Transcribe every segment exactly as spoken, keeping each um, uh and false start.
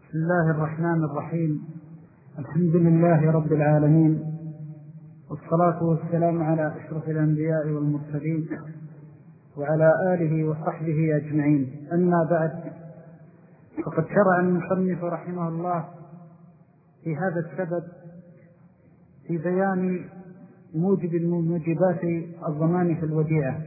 بسم الله الرحمن الرحيم. الحمد لله رب العالمين، والصلاة والسلام على أشرف الأنبياء والمرسلين وعلى آله وصحبه أجمعين. أما بعد، فقد شرع المصنف رحمه الله في هذا السبب في بيان موجب من موجبات الضمان في الوديعة.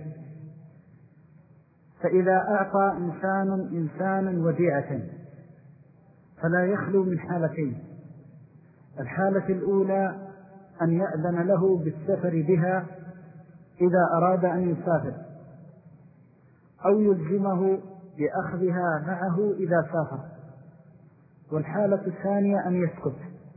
فإذا أعطى إنسان إنسانا وديعة فلا يخلو من حالتين: الحالة الأولى أن يأذن له بالسفر بها إذا أراد أن يسافر، أو يلزمه بأخذها معه إذا سافر. والحالة الثانية أن يسكت.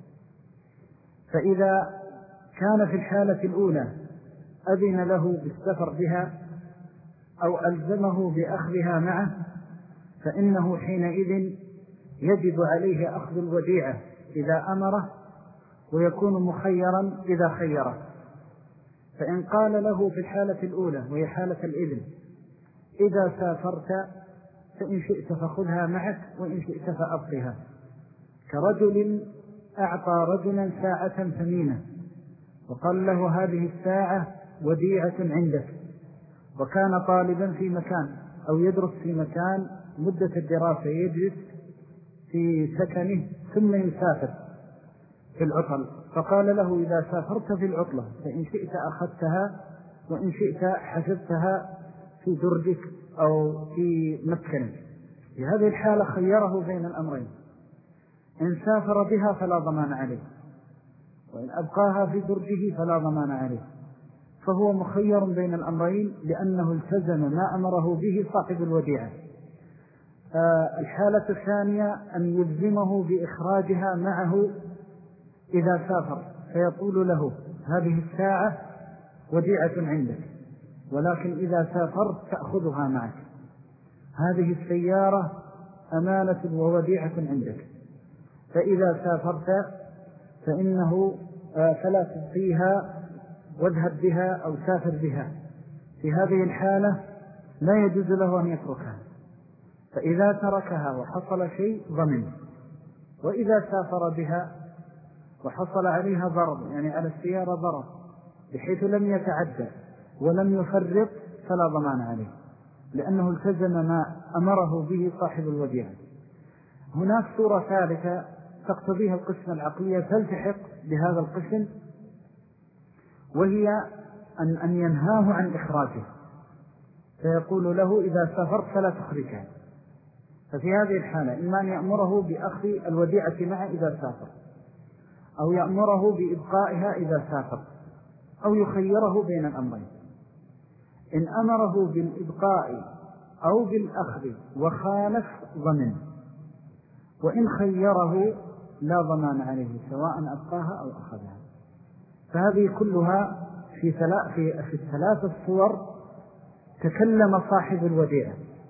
فإذا كان في الحالة الأولى أذن له بالسفر بها أو ألزمه بأخذها معه، فإنه حينئذ يجب عليه أخذ الوديعة إذا أمره، ويكون مخيرا إذا خيره. فإن قال له في الحالة الأولى وهي حالة الإذن: إذا سافرت فإن شئت فخذها معك وإن شئت فأبقها، كرجل أعطى رجلا ساعة ثمينة وقال له: هذه الساعة وديعة عندك، وكان طالبا في مكان أو يدرس في مكان مدة الدراسة، يجلس في سكنه ثم يسافر في العطل، فقال له: إذا سافرت في العطلة فإن شئت أخذتها وإن شئت حفظتها في درجك أو في مسكنك. في هذه الحالة خيره بين الأمرين: إن سافر بها فلا ضمان عليه، وإن أبقاها في درجه فلا ضمان عليه. فهو مخير بين الأمرين لأنه التزم ما أمره به صاحب الوديعة. آه الحالة الثانية أن يلزمه بإخراجها معه إذا سافر، فيقول له: هذه الساعة وديعة عندك، ولكن إذا سافرت تأخذها معك. هذه السيارة أمانة ووديعة عندك، فإذا سافرت فإنه آه فلا تبقيها واذهب بها أو سافر بها. في هذه الحالة لا يجوز له أن يتركها، فإذا تركها وحصل شيء ضمن، وإذا سافر بها وحصل عليها ضرر، يعني على السيارة ضرر بحيث لم يتعدى ولم يفرط، فلا ضمان عليه، لأنه التزم ما أمره به صاحب الوديعة. هناك صورة ثالثة تقتضيها القسم العقلية تلتحق بهذا القسم، وهي أن, أن ينهاه عن إخراجه، فيقول له: إذا سافرت فلا تخرجها. ففي هذه الحالة إما أن يأمره بأخذ الوديعة معه إذا سافر، أو يأمره بإبقائها إذا سافر، أو يخيره بين الأمرين. إن أمره بالإبقاء أو بالأخذ وخالف ضمن، وإن خيره لا ضمان عليه سواء أبقاها أو أخذها. فهذه كلها في في الثلاث الصور تكلم صاحب الوديعة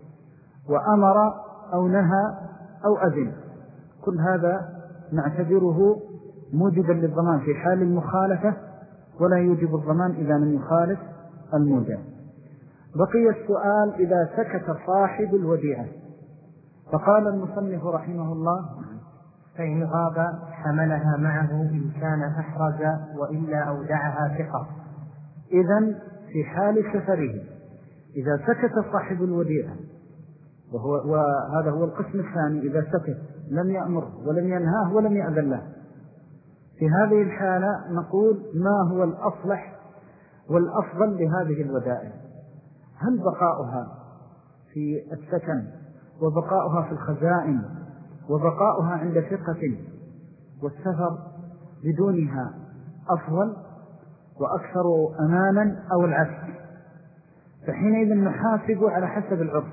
وأمر أو نهى أو أذن. كل هذا نعتبره موجبا للضمان في حال المخالفة، ولا يوجب الضمان إذا لم يخالف الموجب. بقي السؤال: إذا سكت صاحب الوديعة، فقال المصنف رحمه الله: فإن غاب حملها معه إن كان أحرز، وإلا أودعها ثقة. إذن في حال سفره إذا سكت صاحب الوديعة، وهو وهذا هو القسم الثاني، إذا سكت لم يأمر ولم ينهاه ولم يأذن له، في هذه الحالة نقول: ما هو الأصلح والأفضل لهذه الودائع؟ هل بقاؤها في السكن وبقاؤها في الخزائن وبقاؤها عند ثقة والسفر بدونها أفضل وأكثر أمانا، أو العكس؟ فحينئذ نحاسب على حسب العرف.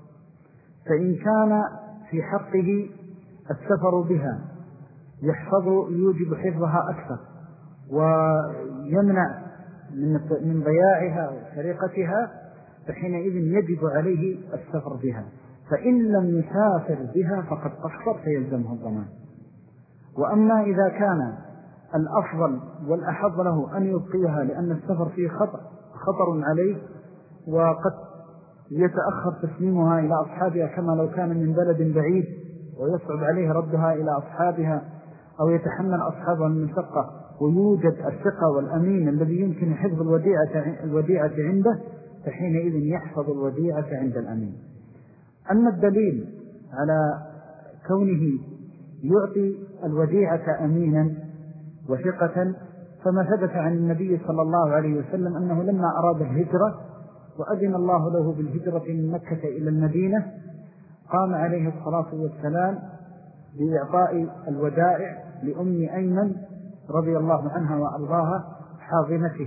فإن كان في حقه السفر بها يحفظ يوجب حفظها أكثر ويمنع من ضياعها وسرقتها، فحينئذ يجب عليه السفر بها. فإن لم يسافر بها فقد قصر فيلزمه الضمان. وأما إذا كان الأفضل والأحظ له أن يبقيها لأن السفر فيه خطر, خطر عليه، وقد يتأخر تسليمها إلى أصحابها كما لو كان من بلد بعيد ويصعب عليه ردها إلى أصحابها أو يتحمل أصحابها المشقة، ويوجد الثقة والأمين الذي يمكن حفظ الوديعة, الوديعة عنده، فحينئذ يحفظ الوديعة عند الأمين. أما الدليل على كونه يعطي الوديعة أمينا وثقة فما ثبت عن النبي صلى الله عليه وسلم أنه لما أراد الهجرة وأذن الله له بالهجرة من مكة إلى المدينة قام عليه الصلاة والسلام بإعطاء الودائع لأم أيمن رضي الله عنها وأرضاها حاضنته،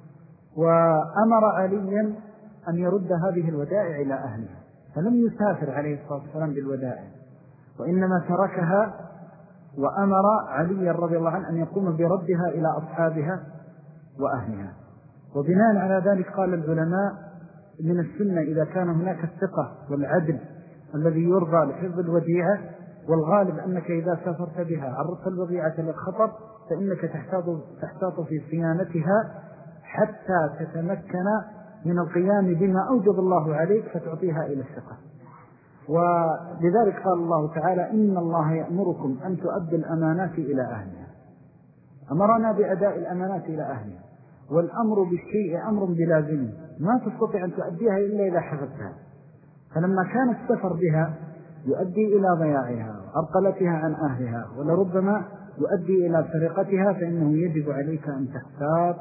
وأمر عليا أن يرد هذه الودائع إلى أهلها، فلم يسافر عليه الصلاة والسلام بالودائع، وإنما تركها وأمر علي رضي الله عنه أن يقوم بردها إلى أصحابها وأهلها. وبناء على ذلك قال العلماء من السنة إذا كان هناك الثقة والعدل الذي يرضى لحفظ الوديعة، والغالب أنك إذا سافرت بها عرضت الوديعة للخطر فإنك تحتاط, تحتاط في صيانتها حتى تتمكن من القيام بما أوجب الله عليك فتعطيها إلى الثقة. ولذلك قال الله تعالى إن الله يأمركم أن تؤدوا الأمانات إلى أهلها، أمرنا بأداء الأمانات إلى أهلها، والأمر بالشيء أمر بلازمه، ما تستطيع أن تؤديها إلا إذا حفظتها. فلما كان السفر بها يؤدي إلى ضياعها وعرقلتها عن أهلها ولربما يؤدي إلى سرقتها، فإنه يجب عليك أن تحتاط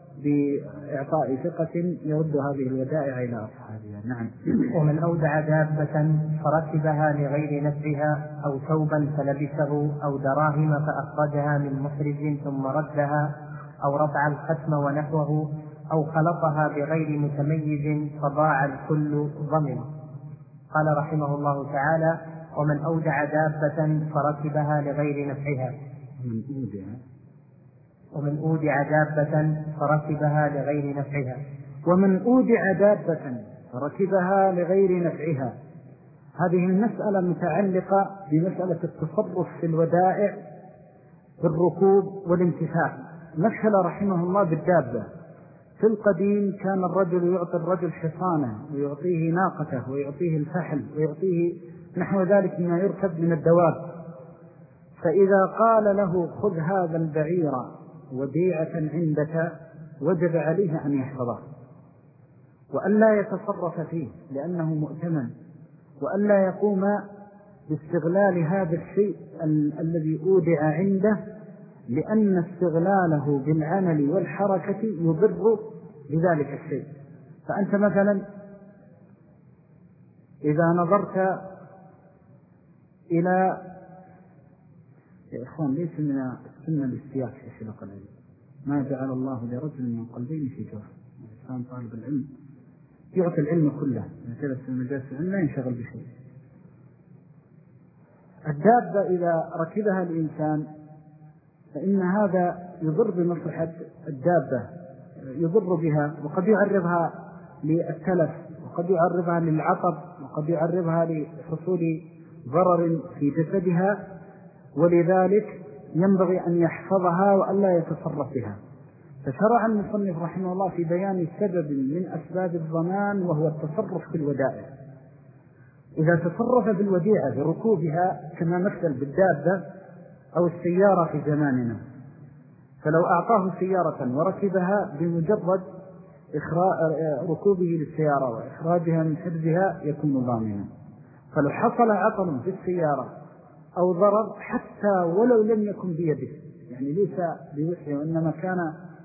بإعطاء ثقة يرد هذه الودائع إلى أصحابها. نعم. ومن أودع دابة فركبها لغير نفعها أو ثوبا فلبسه أو دراهم فأخرجها من مخرج ثم ردها أو رفع الختم ونحوه أو خلطها بغير متميز فضاع الكل ضمن. قال رحمه الله تعالى ومن أودع دابة فركبها لغير نفعها من أودع ومن أودع دابة فركبها لغير نفعها ومن أودع دابة فركبها لغير نفعها. هذه المسألة متعلقة بمسألة التصرف في الودائع بالركوب والانتفاع. مثل رحمه الله بالدابة. في القديم كان الرجل يعطي الرجل حصانه ويعطيه ناقته ويعطيه الفحل ويعطيه نحو ذلك مما يركب من الدواب، فإذا قال له خذ هذا البعير وديعة عندك وجب عليه أن يحفظه وألا يتصرف فيه لأنه مؤتمن، وألا يقوم باستغلال هذا الشيء ال- الذي أودع عنده، لأن استغلاله بالعمل والحركة يضر بذلك الشيء. فأنت مثلا إذا نظرت إلى يا إخوان ليس من السنة الاستياك في حلق العلم، ما جعل الله لرجل من قلبين في جوف. الإنسان طالب العلم يعطي العلم كله، جلس في مجالس العلم لا ينشغل بشيء. الدابة إذا ركبها الإنسان فإن هذا يضر بمصلحة الدابة، يضر بها وقد يعرضها للتلف وقد يعرضها للعطب وقد يعرضها لحصول ضرر في جسدها، ولذلك ينبغي أن يحفظها وألا يتصرف بها. فشرع المصنف رحمه الله في بيان سبب من أسباب الضمان وهو التصرف في الودائع. إذا تصرف بالوديعة بركوبها كما مثل بالدابة أو السيارة في زماننا، فلو أعطاه سيارة وركبها بمجرد ركوبه للسيارة وإخراجها من حفظها يكون ضامنا. فلو حصل عطل في السيارة أو ضرر حتى ولو لم يكن بيده، يعني ليس بوحيه وإنما كان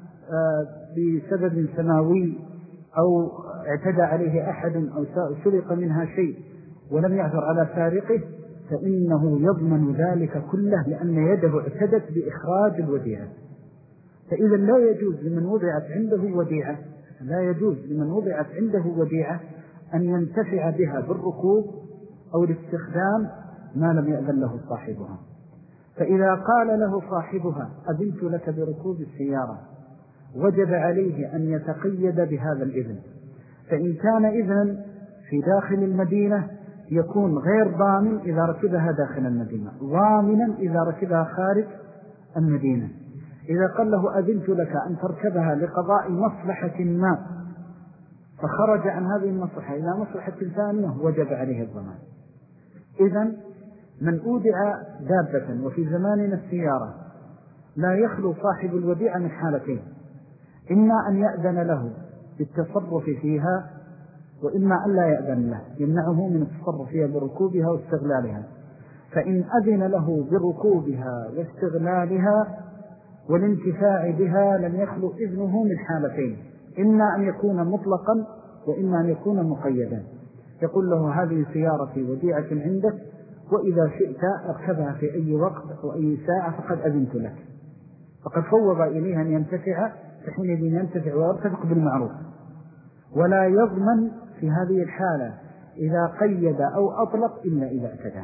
بسبب سماوي أو اعتدى عليه أحد أو سرق منها شيء ولم يعثر على سارقه، فإنه يضمن ذلك كله لأن يده اعتدت بإخراج الوديعة. فإذا لا يجوز لمن وضعت عنده وديعة لا يجوز لمن وضعت عنده وديعة أن ينتفع بها بالركوب أو الاستخدام ما لم يأذن له صاحبها. فإذا قال له صاحبها أذنت لك بركوب السيارة وجب عليه أن يتقيد بهذا الإذن. فإن كان إذن في داخل المدينة يكون غير ضامن إذا ركبها داخل المدينة، ضامنا إذا ركبها خارج المدينة. إذا قال له أذنت لك أن تركبها لقضاء مصلحة ما فخرج عن هذه المصلحة إلى مصلحة ثانية وجب عليه الضمان. إذن من أودع دابة وفي زماننا السيارة لا يخلو صاحب الوديعة من حالتين: إما أن يأذن له بالتصرف فيها، وإما أن لا يأذن له، يمنعه من التصرف فيها بركوبها واستغلالها. فإن أذن له بركوبها واستغلالها والانتفاع بها لم يخلو إذنه من حالتين: إما أن يكون مطلقا وإما أن يكون مقيدا. يقول له: هذه سيارتي وديعة عندك، وإذا شئت أركبها في أي وقت أو أي ساعة فقد أذنت لك. فقد فوض إليها أن ينتفع، فحينئذ ينتفع ويرتفق بالمعروف. ولا يضمن في هذه الحالة إذا قيد أو أطلق إلا إذا اعتدى.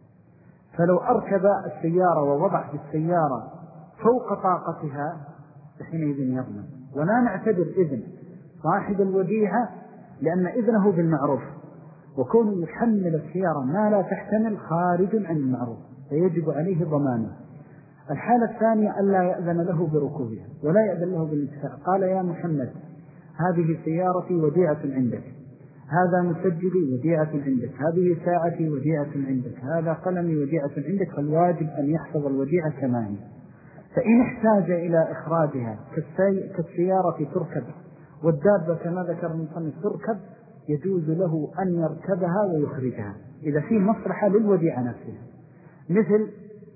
فلو أركب السيارة ووضع في السيارة فوق طاقتها فحينئذ يضمن. ولا نعتبر إذن صاحب الوديعة، لأن إذنه بالمعروف، وكون يحمل السيارة ما لا تحتمل خارج عن المعروف فيجب عليه ضمانه. الحالة الثانية ألا يأذن له بركوبها ولا يأذن له بالانتفاع. قال: يا محمد، هذه سيارتي وديعة عندك، هذا مسجلي وديعة عندك، هذه ساعتي وديعة عندك، هذا قلمي وديعة عندك. فالواجب أن يحفظ الوديعة كما هي. فإن احتاج إلى إخراجها كالسيارة تركب والدابة كما ذكر المصنف تركب، يجوز له أن يركبها ويخرجها إذا فيه مصلحة للوديعة نفسها. مثل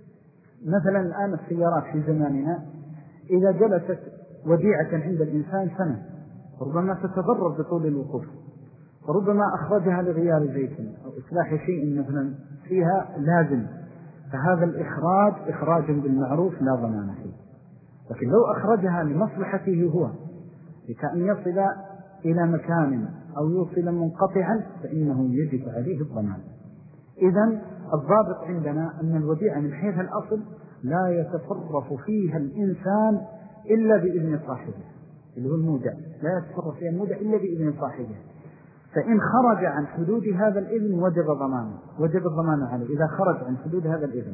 مثلا الآن السيارات في زماننا إذا جلست وديعة عند الإنسان سنة ربما تتضرر بطول الوقوف، وربما أخرجها لغيار زيت أو إصلاح شيء مثلا فيها لازم، فهذا الإخراج إخراج بالمعروف لا ضمان فيه. لكن لو أخرجها لمصلحته هو لكأن يصل إلى مكان أو يوصل منقطعا فإنه يجب عليه الضمان. إذن الضابط عندنا أن الوديعة من حيث الأصل لا يتصرف فيها الإنسان إلا بإذن صاحبه، اللي هو المودع، لا يتصرف فيها المودع إلا بإذن صاحبه. فإن خرج عن حدود هذا الإذن وجب ضمانه، وجب الضمان عليه إذا خرج عن حدود هذا الإذن،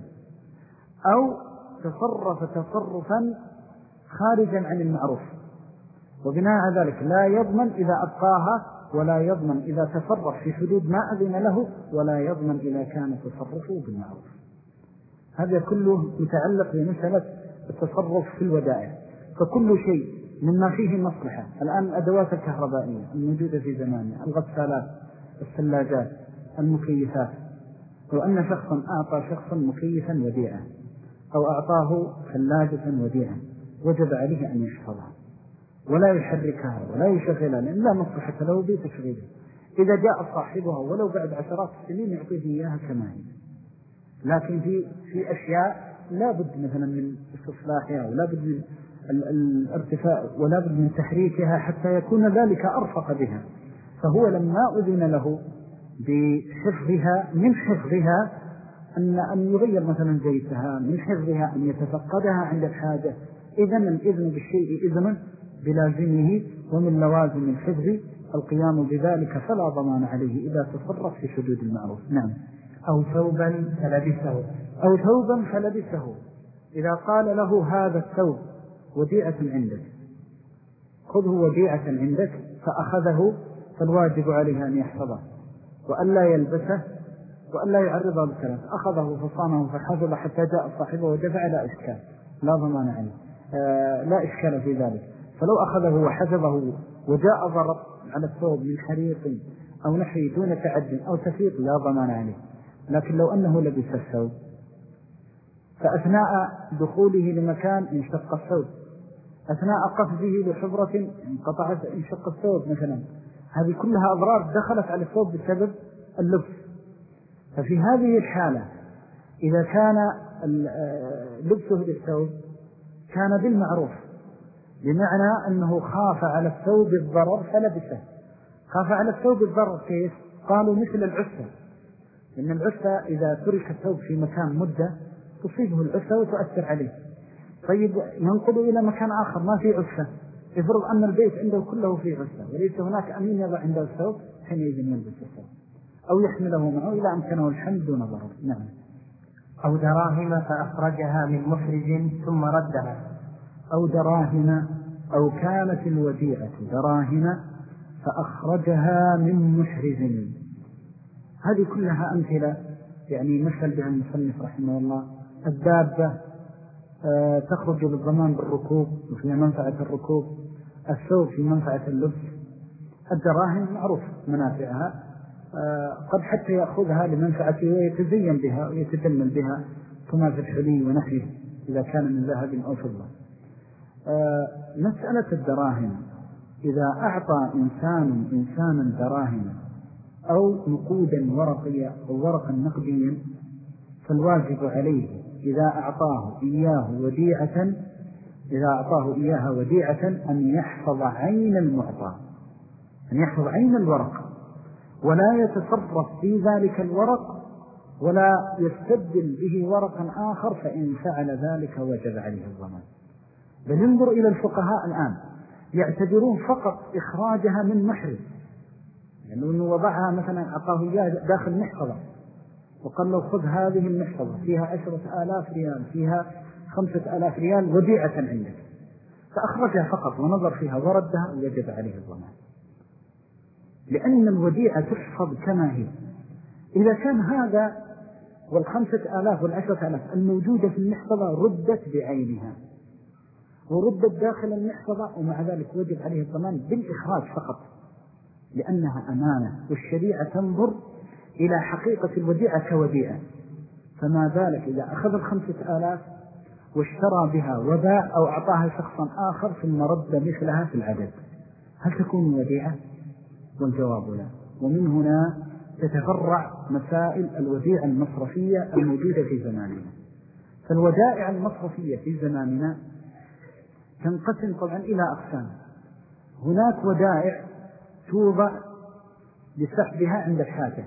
أو تصرف تصرفا خارجا عن المعروف، وبناء على ذلك لا يضمن إذا أبقاها، ولا يضمن إذا تصرف في حدود ما أذن له، ولا يضمن إذا كان تصرفه بالمعروف. هذا كله متعلق بمسألة التصرف في الودائع. فكل شيء مما فيه مصلحة، الآن الأدوات الكهربائية الموجودة في زماننا، الغسالات، الثلاجات، المكيفات، لو أن شخصا أعطى شخصا مكيفا وديعا أو أعطاه ثلاجة وديعا وجب عليه أن يحفظها ولا يحركها ولا يشغلها، لأن لا مصلحة له بتشغيلها. إذا جاء صاحبها ولو بعد عشرات السنين يعطيه إياها كما هي. لكن في في أشياء لا بد مثلا من استصلاحها ولا بد من الارتفاع ولا بد من تحريكها حتى يكون ذلك أرفق بها. فهو لما أذن له بحفظها، من حفظها أن أن يغير مثلا زيتها، من حفظها أن يتفقدها عند الحاجة. إذن الإذن بالشيء إذن بلازمه، ومن لوازم الحفظ القيام بذلك، فلا ضمان عليه إذا تصرف في حدود المعروف. نعم. أو ثوبا فلبسه أو ثوبا فلبسه إذا قال له: هذا الثوب وديعة عندك، خذه وديعة عندك، فأخذه، فالواجب عليه أن يحفظه وأن لا يلبسه وأن لا يعرضه للكلام. أخذه فصانه فحفظ حتى جاء صاحبه ودفع، لا إشكال، لا ضمان عليه، آه لا إشكال في ذلك. فلو أخذه وحفظه وجاء ضرر على الثوب من حريق أو نحي دون تعد أو تفريط لا ضمان عليه. لكن لو أنه لبس الثوب فأثناء دخوله لمكان انشق الثوب، أثناء قفزه لحفرة انقطعت انشق الثوب مثلا، هذه كلها أضرار دخلت على الثوب بسبب اللبس. ففي هذه الحالة إذا كان لبسه للثوب كان بالمعروف، بمعنى أنه خاف على الثوب الضرر فلبسه. خاف على الثوب الضرر كيف؟ قالوا مثل العسة، لأن العسة إذا ترك الثوب في مكان مدة تصيبه العسة وتؤثر عليه. طيب ينقل إلى مكان آخر ما فيه عسة، افرض أن البيت عنده كله فيه عسة وليس هناك أمين يضع عنده الثوب، حينئذ يلبس الثوب أو يحمله معه إلى أمكنه الحمل دون ضرر. نعم. أو دراهم فأخرجها من مخرج ثم ردها. أو دراهم، أو كانت الوديعة دراهم فأخرجها من محرز. هذه كلها أمثلة يعني مثل بها المصنف رحمه الله الدابة تخرج بالضمان بالركوب وفي منفعة الركوب، الثوب في منفعة اللبس، الدراهم معروف منافعها، قد حتى يأخذها لمنفعته ويتزين بها ويتجمل بها كما في الحلي ونحيه إذا كان من ذهب أو فضة. مسألة الدراهم إذا أعطى إنسان إنسانا دراهم أو نقودا ورقية أو ورقا نقديا فالواجب عليه إذا أعطاه إياه وديعة إذا أعطاه إياها وديعة أن يحفظ عين المعطى، أن يحفظ عين الورق ولا يتصرف في ذلك الورق ولا يستبدل به ورقا آخر، فإن فعل ذلك وجب عليه الضمان. بل انظر إلى الفقهاء الآن يعتبرون فقط إخراجها من محرز، يعني أنه وضعها مثلا أعطاه إياه داخل محفظة وقال له خذ هذه المحفظة فيها عشرة آلاف ريال فيها خمسة آلاف ريال وديعة عندك، فأخرجها فقط ونظر فيها وردها ويجب عليه الضمان، لأن الوديعة تحفظ كما هي. إذا كان هذا والخمسة آلاف والعشرة آلاف الموجودة في المحفظة ردت بعينها وردت داخل المحفظة ومع ذلك وجب عليه الضمان بالإخراج فقط لأنها أمانة، والشريعة تنظر إلى حقيقة الوديعة كوديعة، فما بالك إذا أخذ الخمسة آلاف واشترى بها وباع أو أعطاها شخصا آخر ثم رد مثلها في العدد، هل تكون وديعة؟ والجواب لا. ومن هنا تتفرع مسائل الوديعة المصرفية الموجودة في زماننا. فالودائع المصرفية في زماننا تنقسم طبعا إلى أقسام. هناك ودائع توضع لسحبها عند الحاجة،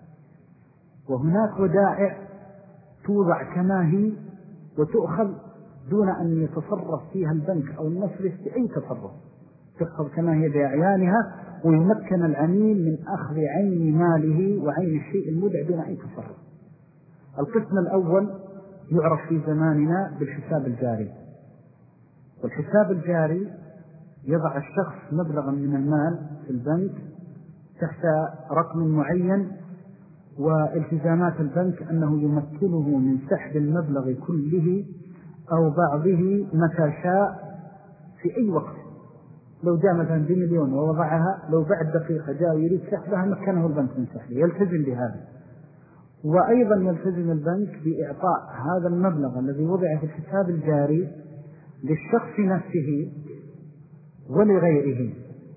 وهناك ودائع توضع كما هي وتؤخذ دون أن يتصرف فيها البنك أو المصرف بأي تصرف، تأخذ كما هي بأعيانها ويمكن العميل من أخذ عين ماله وعين الشيء المودع دون أي تصرف. القسم الأول يعرف في زماننا بالحساب الجاري، والحساب الجاري يضع الشخص مبلغا من المال في البنك تحت رقم معين، والتزامات البنك أنه يمكنه من سحب المبلغ كله أو بعضه متى شاء في أي وقت. لو جاء مثلا بمليون ووضعها لو بعد دقيقة جاء يريد سحبها مكنه البنك من سحبه، يلتزم بهذا. وأيضا يلتزم البنك بإعطاء هذا المبلغ الذي وضع في الحساب الجاري للشخص نفسه ولغيره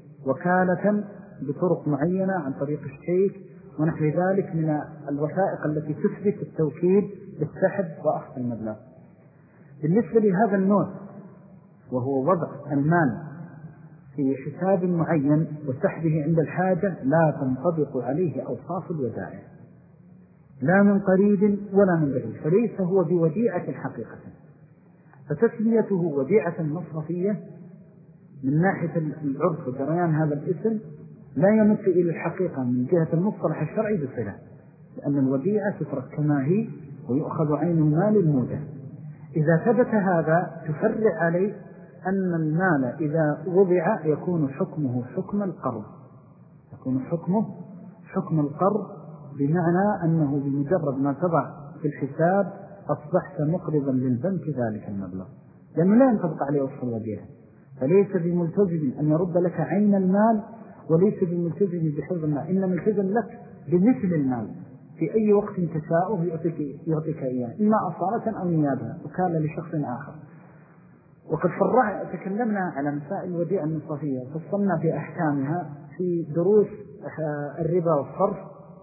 وكالة بطرق معينة عن طريق الشيك ونحو ذلك من الوثائق التي تثبت التوكيد بالسحب وأخذ المبلغ. بالنسبة لهذا النوع وهو وضع المال في حساب معين وسحبه عند الحاجة لا تنطبق عليه أوصاف الودائع لا من قريب ولا من بعيد، فليس هو بوديعة حقيقة، فتسميته وديعة مصرفية من ناحية العرف وجريان هذا الاسم لا يمت إلى الحقيقة من جهة المصطلح الشرعي بصلة، لأن الوديعة تترك كما هي ويؤخذ عين المال المودع. إذا ثبت هذا تفرع عليه أن المال إذا وضع يكون حكمه حكم القرض، يكون حكمه حكم القرض، بمعنى أنه بمجرد ما تضع في الحساب أصبحت مقرضا للبنك ذلك المبلغ، لأنه لا ينطبق عليه وصف الوديعة، فليس بملتزم أن يرد لك عين المال وليس بملتزم بحفظ المال، إنما ملتزم لك بمثل المال في أي وقت تشاءه يعطيك, يعطيك إياه إما أصالة أو نيابة وكان لشخص آخر. وقد فرع تكلمنا على مسائل الوديعة المصرفية فصلنا في أحكامها في دروس الربا والصرف،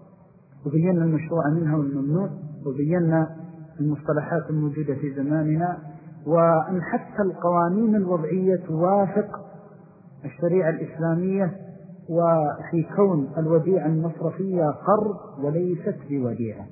وبينا المشروع منها والممنوع، وبينا المصطلحات الموجودة في زماننا، وأن حتى القوانين الوضعية توافق الشريعة الإسلامية وفي كون الوديعة المصرفية قرض وليست بوديعة،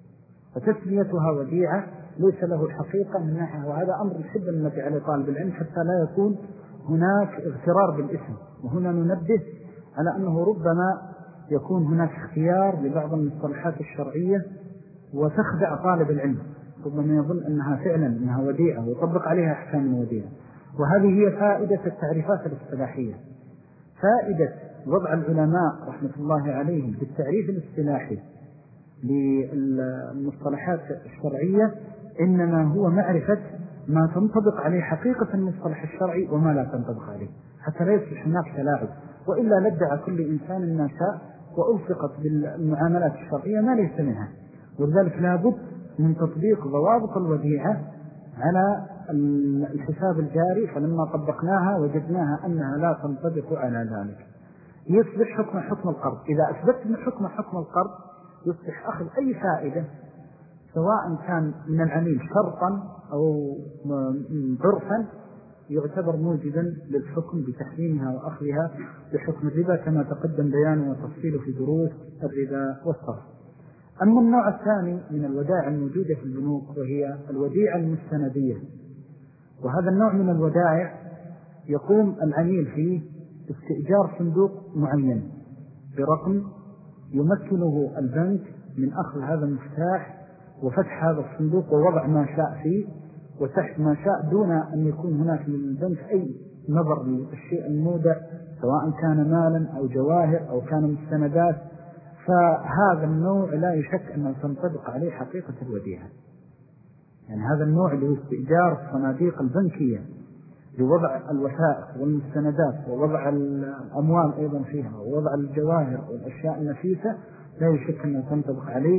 فتسميتها وديعة ليس له الحقيقة من ناحية، وهذا أمر الحب النبي على طالب العلم حتى لا يكون هناك اغترار بالاسم. وهنا ننبه على أنه ربما يكون هناك اختيار لبعض المصطلحات الشرعية وتخدع طالب العلم، ربما يظن أنها فعلا أنها وديعة ويطبق عليها أحكام الوديعة، وهذه هي فائدة التعريفات الاصطلاحية. فائدة وضع العلماء رحمة الله عليهم بالتعريف الاصطلاحي للمصطلحات الشرعية إنما هو معرفة ما تنطبق عليه حقيقة المصطلح الشرعي وما لا تنطبق عليه، حتى لا يصبح هناك تلاعب، وإلا ندعى كل إنسان ما شاء وألصقت بالمعاملات الشرعية ما ليس منها. ولذلك لابد من تطبيق ضوابط الوديعة على الحساب الجاري، فلما طبقناها وجدناها أنها لا تنطبق على ذلك يصبح حكم حكم القرض. إذا أثبت من حكم حكم القرض يصبح أخذ أي فائدة سواء كان من العميل شرطا أو عرفا يعتبر موجبا للحكم بتحريمها وأخذها بحكم الربا كما تقدم بيانه وتفصيله في دروس الربا والصرف. أما النوع الثاني من الودائع الموجودة في البنوك وهي الوديعة المستندية، وهذا النوع من الودائع يقوم العميل فيه استئجار صندوق معين برقم يمكنه البنك من أخذ هذا المفتاح وفتح هذا الصندوق ووضع ما شاء فيه وتحت ما شاء دون أن يكون هناك من البنك أي نظر للشيء المودع سواء كان مالا أو جواهر أو كان مستندات. فهذا النوع لا يشك أنه تنطبق عليه حقيقة الوديعة. يعني هذا النوع اللي هو استئجار الصناديق البنكية لوضع الوثائق والمستندات ووضع الأموال أيضا فيها ووضع الجواهر والأشياء النفيسة لا يشك أنه تنطبق عليه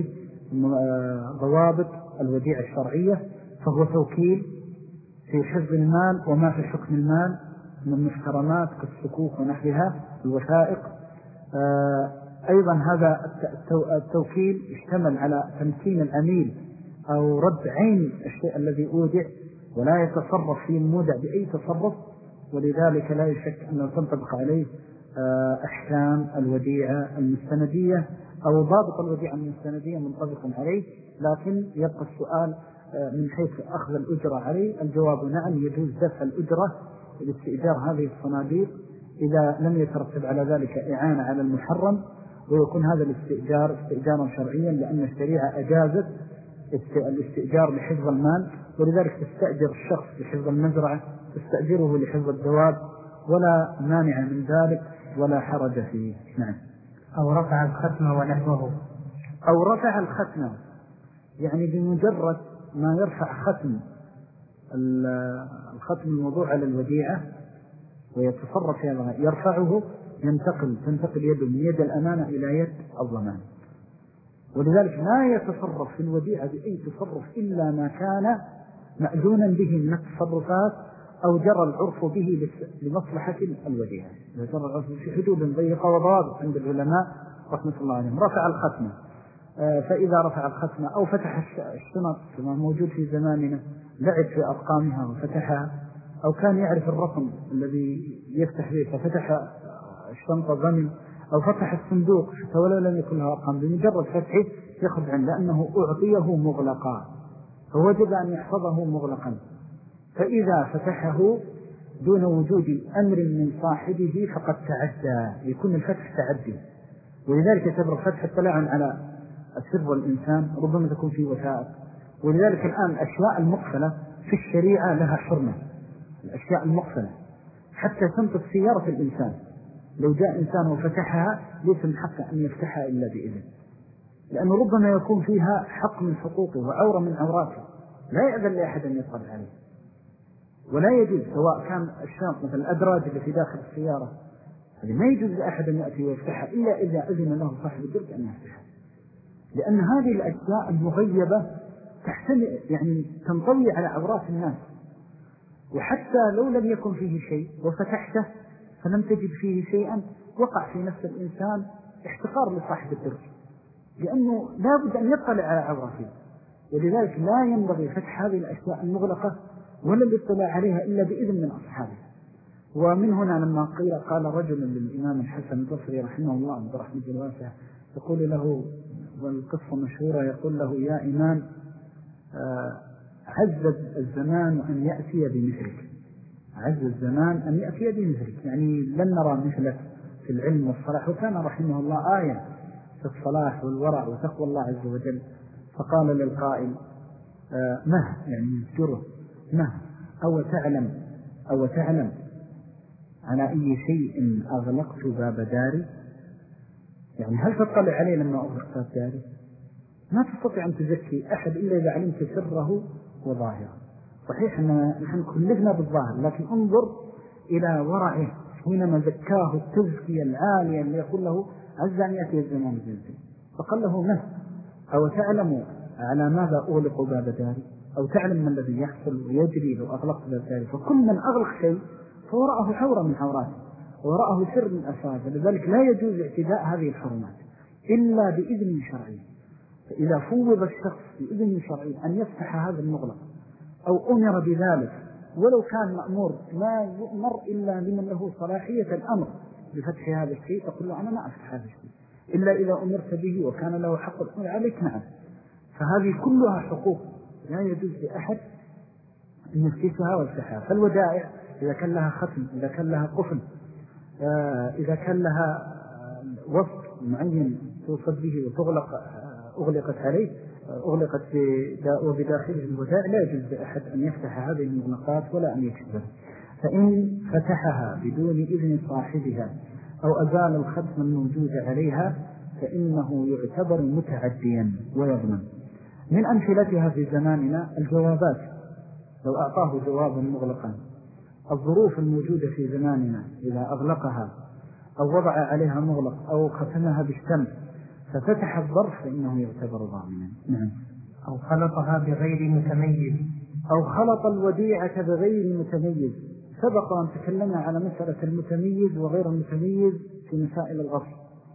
ضوابط الوديعة الشرعية، فهو توكيل في حفظ المال وما في حكم المال من المحترمات كالصكوك ونحوها الوثائق. أيضا هذا التوكيل يشتمل على تمكين العميل أو رد عين الشيء الذي أودع ولا يتصرف في المودع بأي تصرف، ولذلك لا يشك أنه تنطبق عليه أحكام الوديعة المستندية أو ضابط الوديعة المستندية منطبق عليه. لكن يبقى السؤال من حيث أخذ الأجرة عليه، الجواب نعم يجوز دفع الأجرة لاستئجار هذه الصناديق إذا لم يترتب على ذلك إعانة على المحرم، ويكون هذا الاستئجار استئجارا شرعيا لأن الشريعة أجازت الاستئجار لحفظ المال، ولذلك تستأجر الشخص لحفظ المزرعة تستأجره لحفظ الدواب ولا مانع من ذلك ولا حرج فيه. نعم. أو رفع الختم ونحوه. أو رفع الختم يعني بمجرد ما يرفع ختم الختم الموضوع على الوديعة ويتصرف فيها يرفعه ينتقل تنتقل يده من يد الأمانة إلى يد الضمان. ولذلك لا يتصرف في الوديعة بأي تصرف إلا ما كان مأذونا به من التصرفات أو جرى العرف به لمصلحة الوديعة، جرى العرف في حدود ضيقة وضوابط عند العلماء رحمة الله عليهم. رفع الختم، فإذا رفع الختم أو فتح الشنط كما موجود في زماننا لعب في أرقامها وفتحها، أو كان يعرف الرقم الذي يفتح به ففتح الشنطة ضمن، أو فتح الصندوق حتى ولو لم يكن لها أرقام بمجرد فتحه يخرج عنه لأنه أعطيه مغلقا فوجب أن يحفظه مغلقا. فإذا فتحه دون وجود أمر من صاحبه فقد تعدى، يكون الفتح تعدي، ولذلك يعتبر الفتح اطلاعا على السر والإنسان ربما تكون فيه وثائق. ولذلك الآن الأشياء المقفلة في الشريعة لها حرمة، الأشياء المقفلة حتى تنطق سيارة الإنسان لو جاء إنسان وفتحها ليس من حقه أن يفتحها إلا بإذن، لأنه ربما يكون فيها حق من حقوقه وعورة من عوراته لا يأذن لأحد أن يطلع عليه، ولا يجوز سواء كان الشنط مثل الأدراج اللي في داخل السيارة هذه ما يجوز لأحد أن يأتي ويفتحها إلا إذا أذن له صاحب الدرج أن يفتحها، لأن هذه الأشياء المغيبة تحتمل يعني تنطوي على عورات الناس، وحتى لو لم يكن فيه شيء وفتحته فلم تجد فيه شيئا وقع في نفس الإنسان احتقار لصاحب الدرج، لأنه لا بد أن يطلع على عورته. ولذلك لا ينبغي فتح هذه الأشياء المغلقة ولا الاطلاع عليها إلا بإذن من أصحابه. ومن هنا لما قيل قال رجل للإمام الحسن البصري رحمه الله برحمة الواسعة يقول له، والقصة مشهورة، يقول له يا إمام عز الزمان أن يأتي بمثلك، عز الزمان أن يأتي بمثلك، يعني لن نرى مثلك في العلم والصلاح، وكان رحمه الله آية في الصلاح والورع وتقوى الله عز وجل. فقال للقائل مه يعني يذكره مه أو تعلم أو تعلم على أي شيء أغلقت باب داري، يعني هل تطلع عليه لما أغلق باب داري؟ ما تستطيع أن تزكي أحد إلا إذا علمت سره وظاهره. صحيح أن نحن كلفنا بالظاهر، لكن انظر إلى ورعه حينما زكاه التزكية العالية اللي يقول له عز أن يأتي الزمان الجنسي فقال له نه، أو تعلم على ماذا أغلق باب داري، أو تعلم ما الذي يحصل ويجري لو أغلقت باب داري. فكل من أغلق شيء فوراءه حورة من حوراته، وراءه سر من أسراره، لذلك لا يجوز اعتداء هذه الحرمات إلا بإذن شرعي. فإذا فوض الشخص بإذن شرعي أن يفتح هذا المغلق أو أمر بذلك، ولو كان مأمور لا يؤمر إلا لمن له صلاحية الأمر بفتح هذا الشيء، تقول له أنا ما أفتح هذا الشيء إلا إذا أمرت به وكان له حق الأمر عليك، نعم. فهذه كلها حقوق لا يجوز لأحد أن يفتشها ويفتحها. فالودائع إذا كان لها ختم، إذا كان لها قفل، إذا كان لها وسط معين توصد به وتغلق أغلقت عليه أغلقت وبداخله الودائع، لا يجوز لأحد أن يفتح هذه المغلقات ولا أن يكسبها. فإن فتحها بدون إذن صاحبها أو أزال الختم الموجود عليها فإنه يعتبر متعديا ويضمن. من أمثلتها في زماننا الجوابات، لو أعطاه جوابا مغلقا، الظروف الموجودة في زماننا إذا أغلقها أو وضع عليها مغلق أو ختمها بالشمس ففتح الظرف فإنه يعتبر ضامنا. نعم. أو خلطها بغير متميز، أو خلط الوديعة بغير متميز. سبق أن تكلمنا على مسألة المتميز وغير المتميز في مسائل الغصب،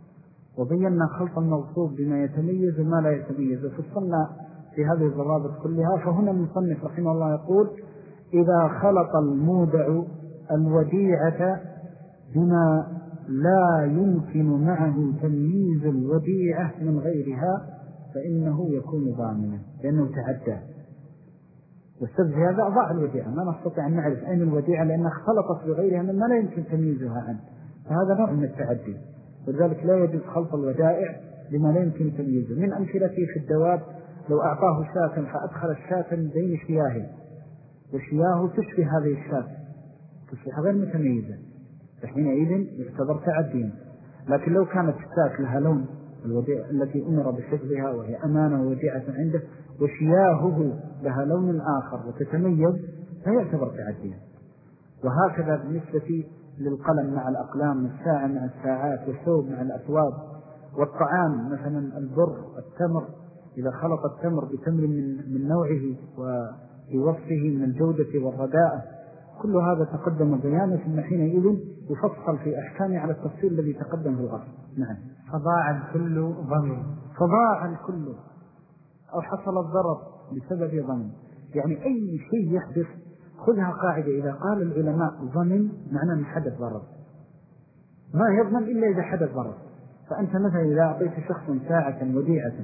وبينا خلط الموصوب بما يتميز وما لا يتميز، وفصلنا في هذه الضوابط كلها. فهنا المصنف رحمه الله يقول إذا خلط المودع الوديعة بما لا يمكن معه تمييز الوديعة من غيرها فإنه يكون ضامنا، لأنه تعدى. والسبب هذا أضاع الوديعة، ما نستطيع أن نعرف أين الوديعة لأنها اختلطت بغيرها من ما لا يمكن تمييزها عنه، فهذا نوع من التعدي. ولذلك لا يجوز خلط الودائع لما لا يمكن تمييزه. من أمثلته في الدواب، لو أعطاه شاة فأدخل الشاة بين شياه وشياه تشبه هذه الشاة، تصبح غير متميزة، فحينئذ يعتبر تعديا. لكن لو كانت الشاة لها لون التي أمر بحفظها وهي أمانة ووديعة عنده وشياهه لها لون آخر وتتميز فيعتبر تعديا. وهكذا بالنسبة للقلم مع الأقلام، والساعة مع الساعات، والثوب مع الأثواب، والطعام مثلا البر، التمر، إذا خلط التمر بتمر من, من نوعه وفي وصفه من الجودة والرداءة، كل هذا تقدم بيانه، ثم حينئذ يفصل في أحكامه على التفصيل الذي تقدم في الغرب. نعم. فضاع الكل ضمن، فضاع الكل أو حصل الضرر بسبب ضمن، يعني أي شيء يحدث خذها قاعدة، إذا قال العلماء ضمن معنى أن حدث ضرر، ما يضمن إلا إذا حدث ضرر. فأنت مثلا إذا أعطيت شخص ساعة وديعة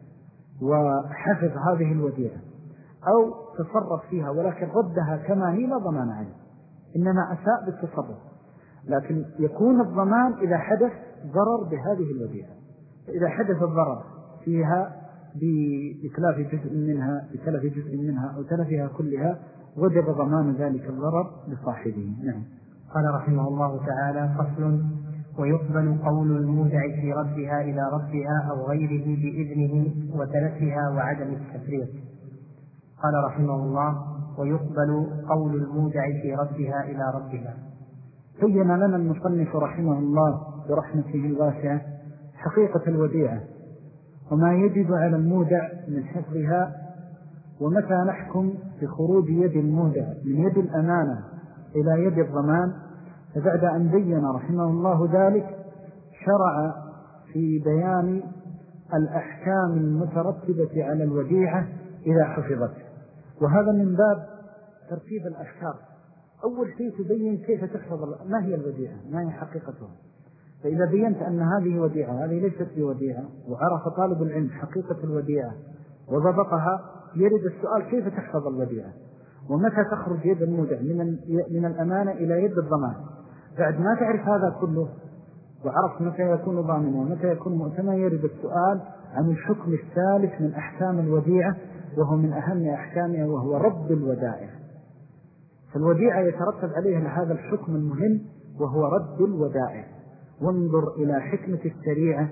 وحفظ هذه الوديعة أو تصرف فيها ولكن ردها كما هي لا ضمان عليه، إنما أساء بالتصرف. لكن يكون الضمان إذا حدث ضرر بهذه الوديعة. إذا حدث الضرر فيها بإتلاف جزء منها بتلف جزء منها أو تلفها كلها وجب ضمان ذلك الضرر لصاحبه. نعم. قال رحمه الله تعالى: فصل: ويقبل قول المودع في ردها إلى ربها أو غيره بإذنه وتلفها وعدم التفريط. قال رحمه الله: ويقبل قول المودع في ردها إلى ربها. بين لنا المصنف رحمه الله برحمته الواسعة حقيقة الوديعة وما يجب على المودع من حفظها، ومتى نحكم بخروج يد المودع من يد الأمانة إلى يد الضمان. فبعد أن بين رحمه الله ذلك شرع في بيان الأحكام المترتبة على الوديعة إذا حفظت، وهذا من باب ترتيب الأفكار. أول شيء تبين كيف تحفظ، ما هي الوديعة، ما هي حقيقتها. فإذا بينت أن هذه وديعة هذه ليست بوديعة، وعرف طالب العلم حقيقة الوديعة وضبطها، يرد السؤال كيف تحفظ الوديعة ومتى تخرج يد المودع من من الأمانة إلى يد الضمان. بعد ما تعرف هذا كله وعرف متى يكون ضامنا ومتى يكون مؤتمنا، يرد السؤال عن الحكم الثالث من أحكام الوديعة، وهو من أهم أحكامها، وهو رد الودائع. فالوديعة يترتب عليها هذا الحكم المهم وهو رد الودائع. وانظر إلى حكمة الشريعة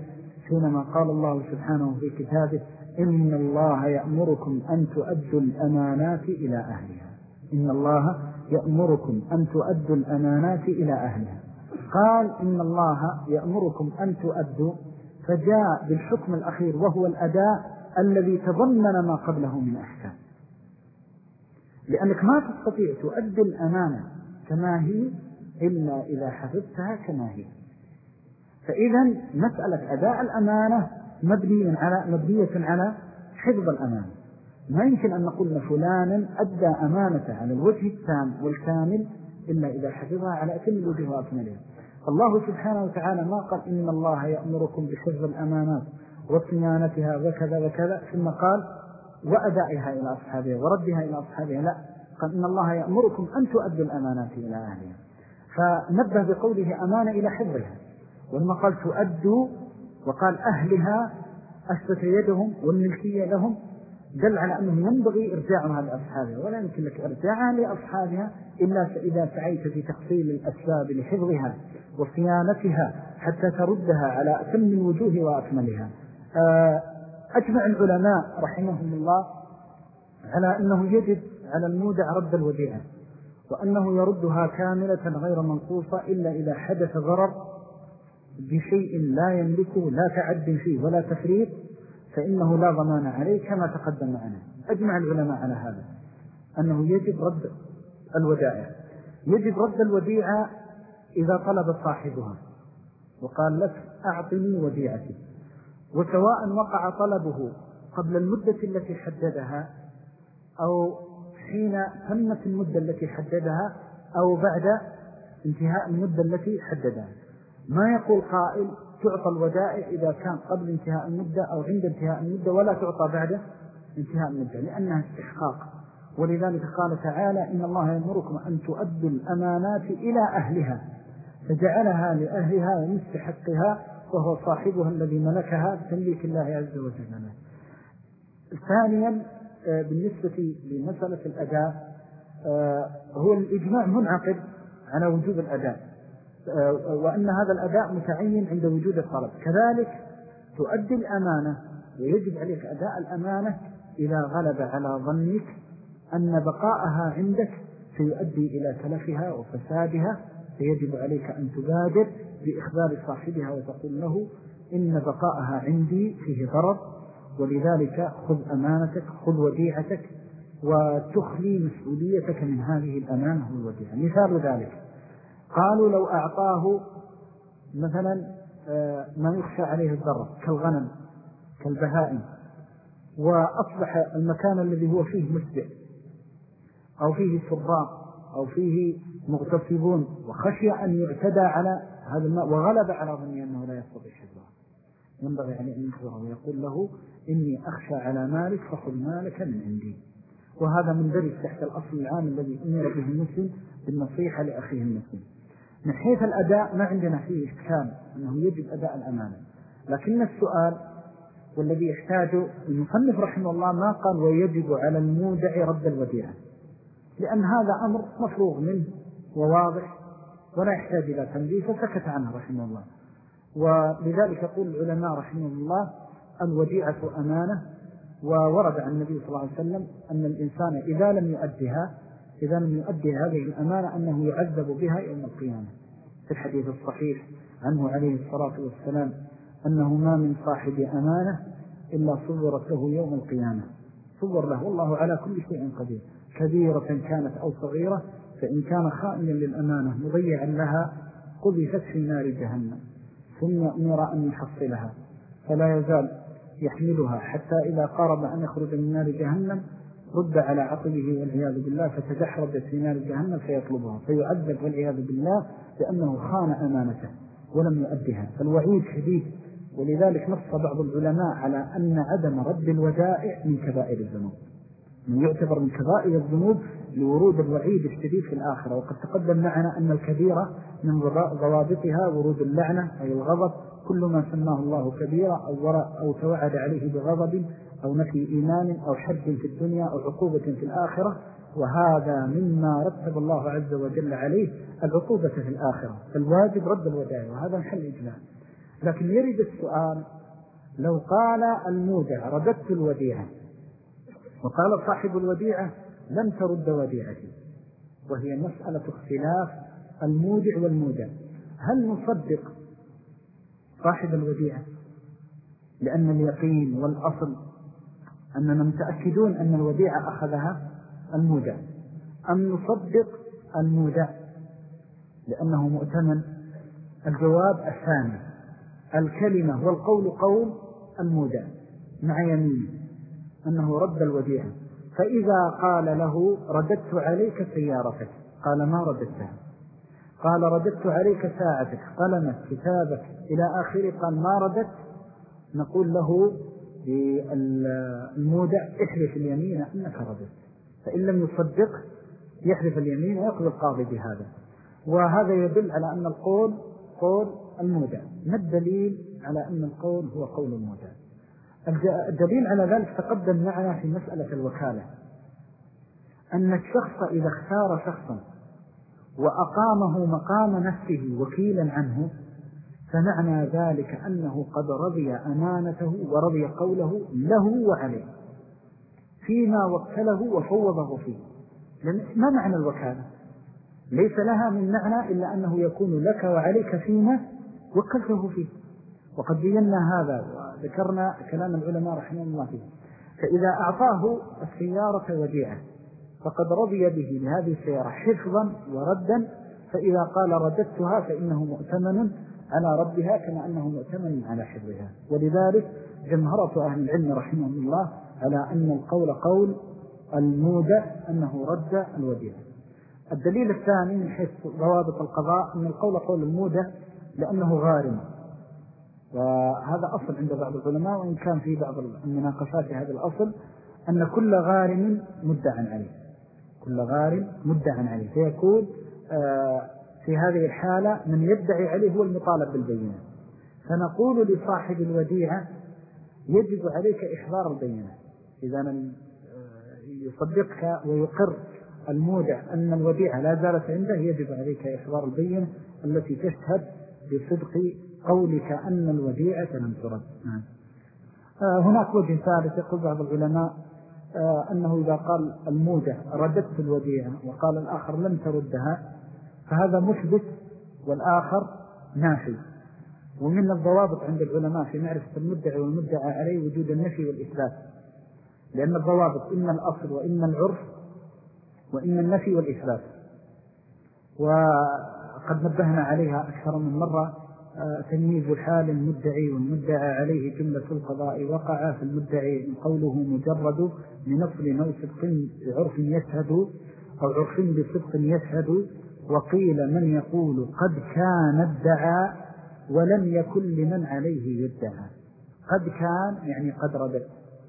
حينما قال الله سبحانه في كتابه إن الله يأمركم أن تؤدوا الأمانات إلى أهلها. إن الله يأمركم أن تؤدوا الأمانات إلى أهلها. قال إن الله يأمركم أن تؤدوا، فجاء بالحكم الأخير وهو الأداء الذي تضمن ما قبله من أحكام، لأنك ما تستطيع تؤدي الأمانة كما هي إلا إذا حفظتها كما هي. فإذا مسألة أداء الأمانة مبنية على مبنية على حفظ الأمانة. ما يمكن أن نقول أن فلانا أدى أمانته على الوجه التام والكامل إلا إذا حفظها على أتم الوجه وأكملها. الله سبحانه وتعالى ما قال إن الله يأمركم بحفظ الأمانات وصيانتها وكذا وكذا ثم قال وأدائها إلى أصحابها وردها إلى أصحابها، لا، قال إن الله يأمركم أن تؤدوا الأمانات إلى أهلها، فنبه بقوله أمانة إلى حفظها. ولما قال تؤدوا وقال أهلها أثبت يدهم والملكية لهم، دل على أنه ينبغي إرجاعها لأصحابها، ولا يمكن لك إرجاعها لأصحابها إلا إذا سعيت في تحصيل الأسباب لحفظها وصيانتها حتى تردها على أتم الوجوه وأكملها. أجمع العلماء رحمهم الله على أنه يجب على المودع رد الوديعة، وأنه يردها كاملة غير منقوصة إلا إذا حدث ضرر بشيء لا يملكه لا تعد فيه ولا تفريط، فإنه لا ضمان عليه كما تقدم معنا. أجمع العلماء على هذا أنه يجب رد الودائع. يجب رد الوديعة إذا طلب صاحبها وقال لك أعطني وديعتي، وسواء وقع طلبه قبل المدة التي حددها أو حين تمت المدة التي حددها أو بعد انتهاء المدة التي حددها. ما يقول قائل تعطى الودائع إذا كان قبل انتهاء المدة أو عند انتهاء المدة ولا تعطى بعد انتهاء المدة، لأنها استحقاق. ولذلك قال تعالى إن الله يأمركم أن تؤدوا الأمانات إلى أهلها، فجعلها لأهلها ومستحقها وهو صاحبها الذي ملكها بتمليك الله عز وجل. ثانيا بالنسبة لمسألة الأداء هو الإجماع منعقد على وجوب الأداء، وأن هذا الأداء متعين عند وجود الطلب. كذلك تؤدي الأمانة ويجب عليك أداء الأمانة إذا غلب على ظنك أن بقاءها عندك سيؤدي إلى تلفها وفسادها، فيجب عليك أن تبادر بإخبار صاحبها وتقول له إن بقاءها عندي فيه ضرر، ولذلك خذ أمانتك خذ وديعتك وتخلي مسؤوليتك من هذه الأمانة والوديعة. مثال ذلك قالوا لو أعطاه مثلا ما يخشى عليه الضرر كالغنم كالبهائم، وأصبح المكان الذي هو فيه مسبع أو فيه سراق أو فيه مغتصبون وخشي أن يعتدى على هذا الماء وغلب على ظني أنه لا يستطيع حفظه، ينبغي عليه أن يخبره ويقول له إني أخشى على مالك فخذ مالك من عندي. وهذا مندرج تحت الأصل العام الذي أمر به المسلم بالنصيحة لأخيه المسلم. من حيث الأداء ما عندنا فيه إشكال أنه يجب أداء الأمانة، لكن السؤال والذي يحتاجه المصنف رحمه الله ما قال ويجب على المودع رد الوديعة، لأن هذا أمر مفروغ منه وواضح ولا يحتاج إلى تنبيه، فسكت عنه رحمه الله. ولذلك يقول العلماء رحمه الله الوديعة أمانة، وورد عن النبي صلى الله عليه وسلم أن الإنسان إذا لم يؤدها إذا لم يؤدي هذه الأمانة أنه يعذب بها يوم القيامة. في الحديث الصحيح عنه عليه الصلاة والسلام أنه ما من صاحب أمانة إلا صورت له يوم القيامة، صور له والله على كل شيء قدير، كبيرة كانت أو صغيرة، فإن كان خائنا للأمانة مضيعا لها قذفت في نار جهنم ثم أمر أن يحصلها، فلا يزال يحملها حتى إذا قارب أن يخرج من نار جهنم رد على عقبه والعياذ بالله فتدحرجت في نار جهنم فيطلبها فيعذب والعياذ بالله لأنه خان أمانته ولم يؤدها. فالوعيد شديد، ولذلك نص بعض العلماء على أن عدم رد الودائع من كبائر الذنوب، من يعتبر من كبائر الذنوب لورود الوعيد الشديد في الآخرة. وقد تقدم معنا أن الكبيرة من ضوابطها ورود اللعنة أي الغضب، كل ما سماه الله كبيرة أو, أو توعد عليه بغضب أو نفي إيمان أو حد في الدنيا أو عقوبة في الآخرة، وهذا مما رتب الله عز وجل عليه العقوبة في الآخرة، فالواجب رد الودائع، وهذا محل إجماع. لكن يرد السؤال لو قال المودع رددت الوديعة، وقال صاحب الوديعة لم ترد وديعتي، وهي مسألة اختلاف المودع والمودع، هل نصدق صاحب الوديعة لأن اليقين والأصل أننا متأكدون أن الوديعة أخذها المودع، أم نصدق المودع لأنه مؤتمن؟ الجواب الثاني، الكلمة والقول قول المودع مع يمين أنه رد الوديعة. فإذا قال له رددت عليك سيارتك قال ما رددتها، قال رددت عليك ساعتك قلمك كتابك إلى آخره قال ما رددت، نقول له بالمودع احلف اليمين أنك رددت، فإن لم يصدق يحلف اليمين ويقضي القاضي بهذا. وهذا يدل على أن القول قول المودع. ما الدليل على أن القول هو قول المودع؟ الدليل على ذلك تقدم معنا في مسألة الوكالة، أن الشخص إذا اختار شخصا وأقامه مقام نفسه وكيلا عنه فمعنى ذلك أنه قد رضي أمانته ورضي قوله له وعليه فيما وكله وفوضه فيه. لأن ما معنى الوكالة؟ ليس لها من معنى إلا أنه يكون لك وعليك فيما وكلته فيه، وقد بينا هذا وذكرنا كلام العلماء رحمه الله فيه. فإذا أعطاه السيارة وديعة فقد رضي به لهذه السيارة حفظا وردا، فإذا قال رددتها فإنه مؤتمن على ردها كما أنه مؤتمن على حفظها. ولذلك جمهرة أهل العلم رحمه الله على أن القول قول المودع أنه رد الوديعة. الدليل الثاني من حيث ضوابط القضاء أن القول قول المودع لأنه غارم، وهذا أصل عند بعض العلماء، وإن كان في بعض المناقشات هذا الأصل أن كل غارم مدعى عليه، كل غارم مدعى عليه، فيكون في هذه الحالة من يدعي عليه هو المطالب بالبينة. فنقول لصاحب الوديعة يجب عليك إحضار البينة، إذا لم يصدقك ويقر المودع أن الوديعة لا زالت عنده يجب عليك إحضار البينة التي تشهد بصدق قولك أن الوديعة لم ترد. هناك وجه ثالث يقول بعض العلماء أنه إذا قال المودع رددت الوديعة وقال الآخر لم تردها فهذا مثبت والآخر نافي. ومن الضوابط عند العلماء في معرفة المدعي والمدعى عليه وجود النفي والإثبات، لأن الضوابط إما الأصل وإما العرف وإما النفي والإثبات، وقد نبهنا عليها أكثر من مرة. تمييز حال المدعي والمدعى عليه جملة القضاء وقع في المدعي قوله مجرد من أصل أو صدق عرف يشهد أو عرف بصدق يشهد، وقيل من يقول قد كان ادعى ولم يكن لمن عليه يدعى. قد كان يعني قد رد،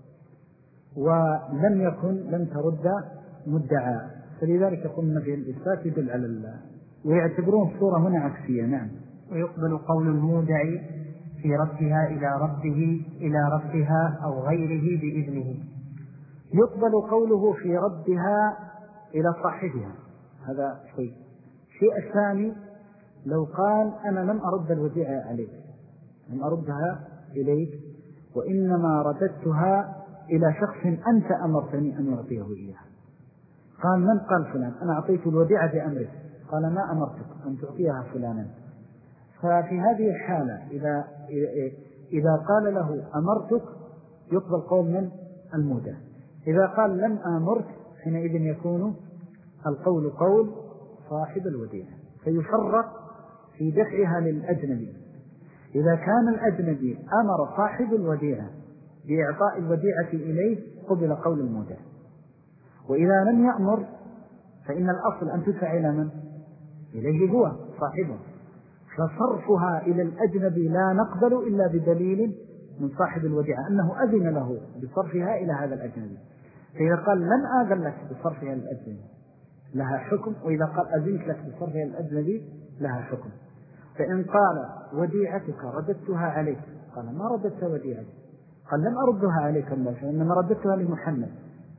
ولم يكن لم ترد مدعى، فلذلك قلنا في الإثبات يدل على الله، ويعتبرون الصورة هنا عكسية. نعم. ويقبل قول المودع في ردها إلى رده إلى ردها أو غيره بإذنه. يقبل قوله في ردها إلى صاحبها، هذا شيء. الشيء الثاني لو قال أنا لم أرد الوديعة عليك، لم أردها إليك وإنما رددتها إلى شخص أنت أمرتني أن يعطيه إياها. قال من؟ قال فلان، أنا أعطيت الوديعة بأمرك. قال ما أمرتك أن تعطيها فلانا. ففي هذه الحالة إذا, إذا قال له أمرتك يقبل قول من؟ المودع. إذا قال لم أمرك حينئذ يكون القول قول صاحب الوديعة، فيفرق في دفعها للأجنبي. إذا كان الأجنبي أمر صاحب الوديعة بإعطاء الوديعة إليه قبل قول المودع، وإذا لم يأمر فإن الأصل أن تدفع إلى من؟ إليه هو صاحبه، فصرفها إلى الأجنبي لا نقبل إلا بدليل من صاحب الوديعة أنه أذن له بصرفها إلى هذا الأجنبي. فإذا قال لم آذن لك بصرفها للأجنبي لها حكم، وإذا قال أذنت لك بصرفها للأجنبي لها حكم. فإن قال وديعتك رددتها عليك، قال ما رددت وديعتك، قال لم أردها عليك الله إنما رددتها لمحمد،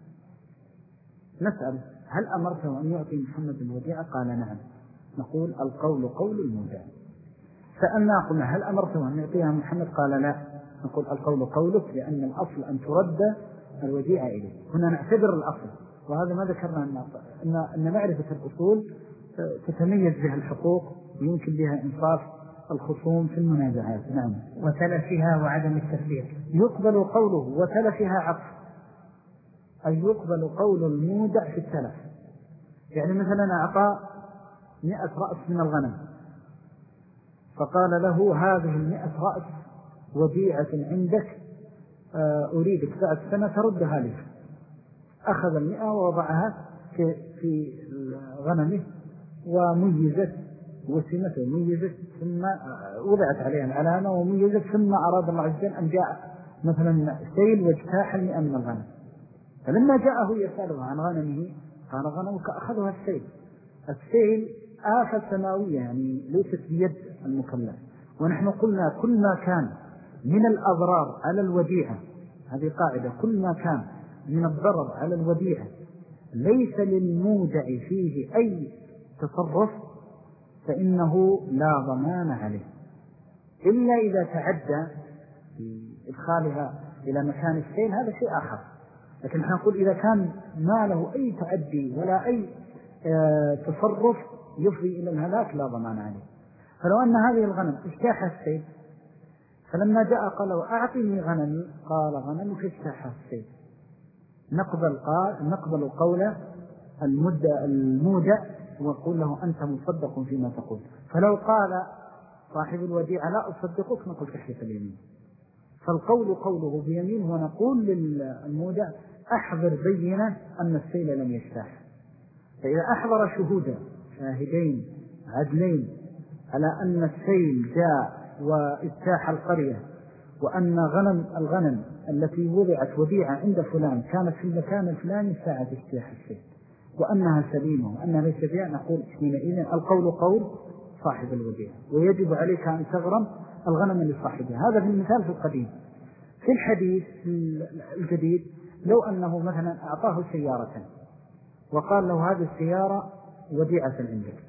نسأل هل أمرته أن يعطي محمد الوديعة؟ قال نعم، نقول القول قول المودع. فأنا قلنا هل أمرته أن يعطيها محمد؟ قال لا، نقول القول قولك، لأن الأصل أن ترد الوديعة إليه. هنا نعتبر الأصل، وهذا ما ذكرنا أن, أن معرفة الأصول تتميز بها الحقوق ويمكن بها إنصاف الخصوم في المنازعات. نعم. وتلفها وعدم التفريق. يقبل قوله وتلفها عطف، أي يقبل قول المودع في التلف. يعني مثلا أعطى مئة رأس من الغنم، فقال له هذه المئة رأس وديعة عندك، أريدك بعد سنة تردها لي. أخذ المئة ووضعها في, في غنمه وميزت وسمته وميزت، ثم وضعت عليها العلامة وميزت، ثم أراد الله عز وجل أن جاء مثلا سيل واجتاح المئة من الغنم، فلما جاءه يسأله عن غنمه قال غنمك أخذها السيل. السيل آفة سماوية يعني ليست بيد المكلف، ونحن قلنا كل ما كان من الأضرار على الوديعة، هذه قاعدة، كل ما كان من الضرر على الوديعة ليس للمودع فيه أي تصرف فإنه لا ضمان عليه، إلا إذا تعدى في إدخالها إلى مكان السيل، هذا شيء آخر. لكن نقول إذا كان ما له أي تعدي ولا أي اه تصرف يفضي إلى الهلاك لا ضمان عليه. فلو أن هذه الغنم اجتاح السيل، فلما جاء قال أعطني غنمي، قال غنمك اجتاح السيل، نقبل, قال نقبل قول المودع, المودع وقول له أنت مصدق فيما تقول. فلو قال صاحب الوديعة لا أصدقك، نقول تحلف اليمين. فالقول قوله بيمين، ونقول للمودع أحضر بينة أن السيل لم يجتاح. فإذا أحضر شهودا شاهدين عدلين على أن السيل جاء واجتاح القرية، وأن غنم الغنم التي وضعت وديعة عند فلان كانت في المكان الفلاني ساعة اجتاح السيل، وأنها سليمة وأنها ليس بها، نقول حينئذ القول قول صاحب الوديعة، ويجب عليك أن تغرم الغنم لصاحبها. هذا في المثال في القديم. في الحديث الجديد لو أنه مثلا أعطاه سيارة وقال له هذه السيارة وديعة عندك،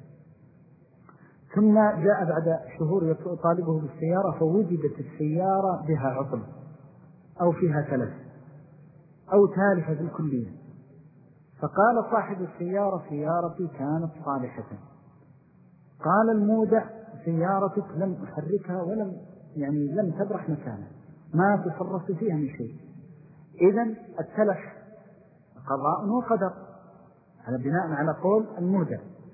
ثم جاء بعد شهور يطالبه بالسيارة فوجدت السيارة بها عطل أو فيها تلف أو تالفة بالكلية، فقال صاحب السيارة سيارتي كانت صالحة. قال المودع سيارتك لم أحركها ولم يعني لم تبرح مكانها، ما تصرفت فيها من شيء. إذن التلف قضاء وقدر على بناء على قول المودع.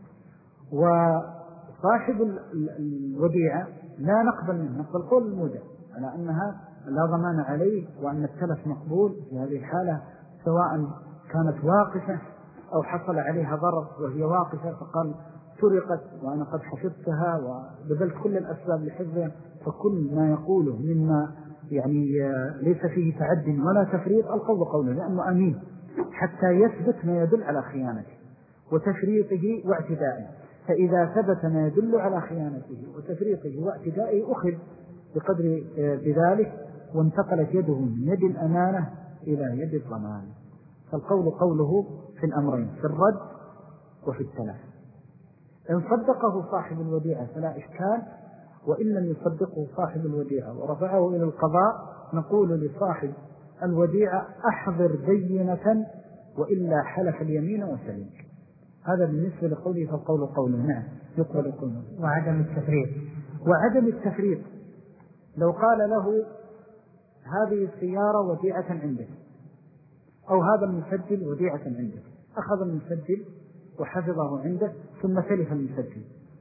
وصاحب الوديعة لا نقبل منه، نقبل قول المودع على أنها لا ضمان عليه، وأن التلف مقبول في هذه الحالة، سواء كانت واقفة أو حصل عليها ضرر وهي واقفة، فقال سرقت وأنا قد حفظتها وبذلت كل الأسباب لحفظها، فكل ما يقوله مما يعني ليس فيه تعد ولا تفريط القول قوله، لأنه أمين حتى يثبت ما يدل على خيانته وتفريطه واعتدائه. فإذا ثبت ما يدل على خيانته وتفريطه واعتدائه أخذ بقدر بذلك، وانتقلت يده من يد الأمانة إلى يد الضمان. فالقول قوله في الأمرين، في الرد وفي التلف. إن صدقه صاحب الوديعة فلا إشكال، وإن لم يصدقه صاحب الوديعة ورفعه إلى القضاء نقول لصاحب الوديعة أحضر بينة وإلا حلف اليمين وسلم. هذا بالنسبة لقوله فالقول قوله. نعم يقبل قوله. وعدم التفريط. وعدم التفريط لو قال له هذه السيارة وديعة عندك، أو هذا المسجل وديعة عندك، أخذ المسجل وحفظه عنده ثم تلف المسجل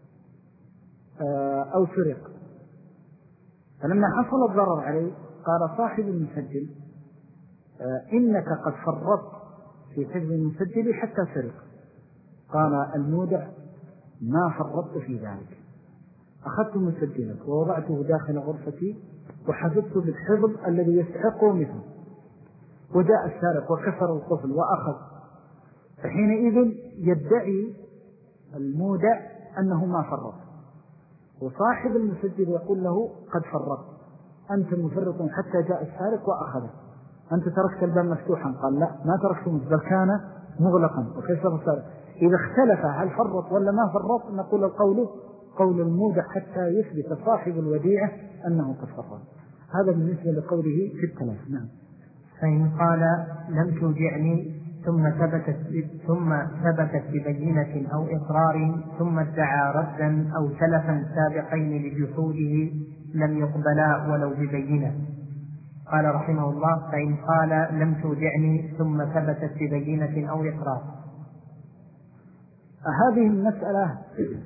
أو سرق، فلما حصل الضرر عليه قال صاحب المسجل إنك قد فرطت في حفظ المسجل حتى سرق. قال المودع ما فرطت في ذلك، أخذت مسجلك ووضعته داخل غرفتي وحفظته بالحفظ الذي يستحقه مثله، وجاء السارق وكسر القفل وأخذ، فحينئذ يدعي المودع أنه ما فرط، وصاحب المسجل يقول له قد فرط، أنت مفرط حتى جاء السارق وأخذه، أنت تركت الباب مفتوحا. قال لا، ما تركته، بل كان مغلقا وكسر السارق. إذا اختلف هل فرط ولا ما فرط نقول القول قول المودع حتى يثبت صاحب الوديعة أنه قد فرط. هذا بالنسبة لقوله في الثلاث. نعم. فإن قال لم توجعني ثم ثبتت ثم ثبتت ببينة أو إقرار ثم ادعى ردا أو سلفا سابقين لجحوده لم يقبلا ولو ببينة. قال رحمه الله: فإن قال لم توجعني ثم ثبتت ببينة أو إقرار. هذه المسألة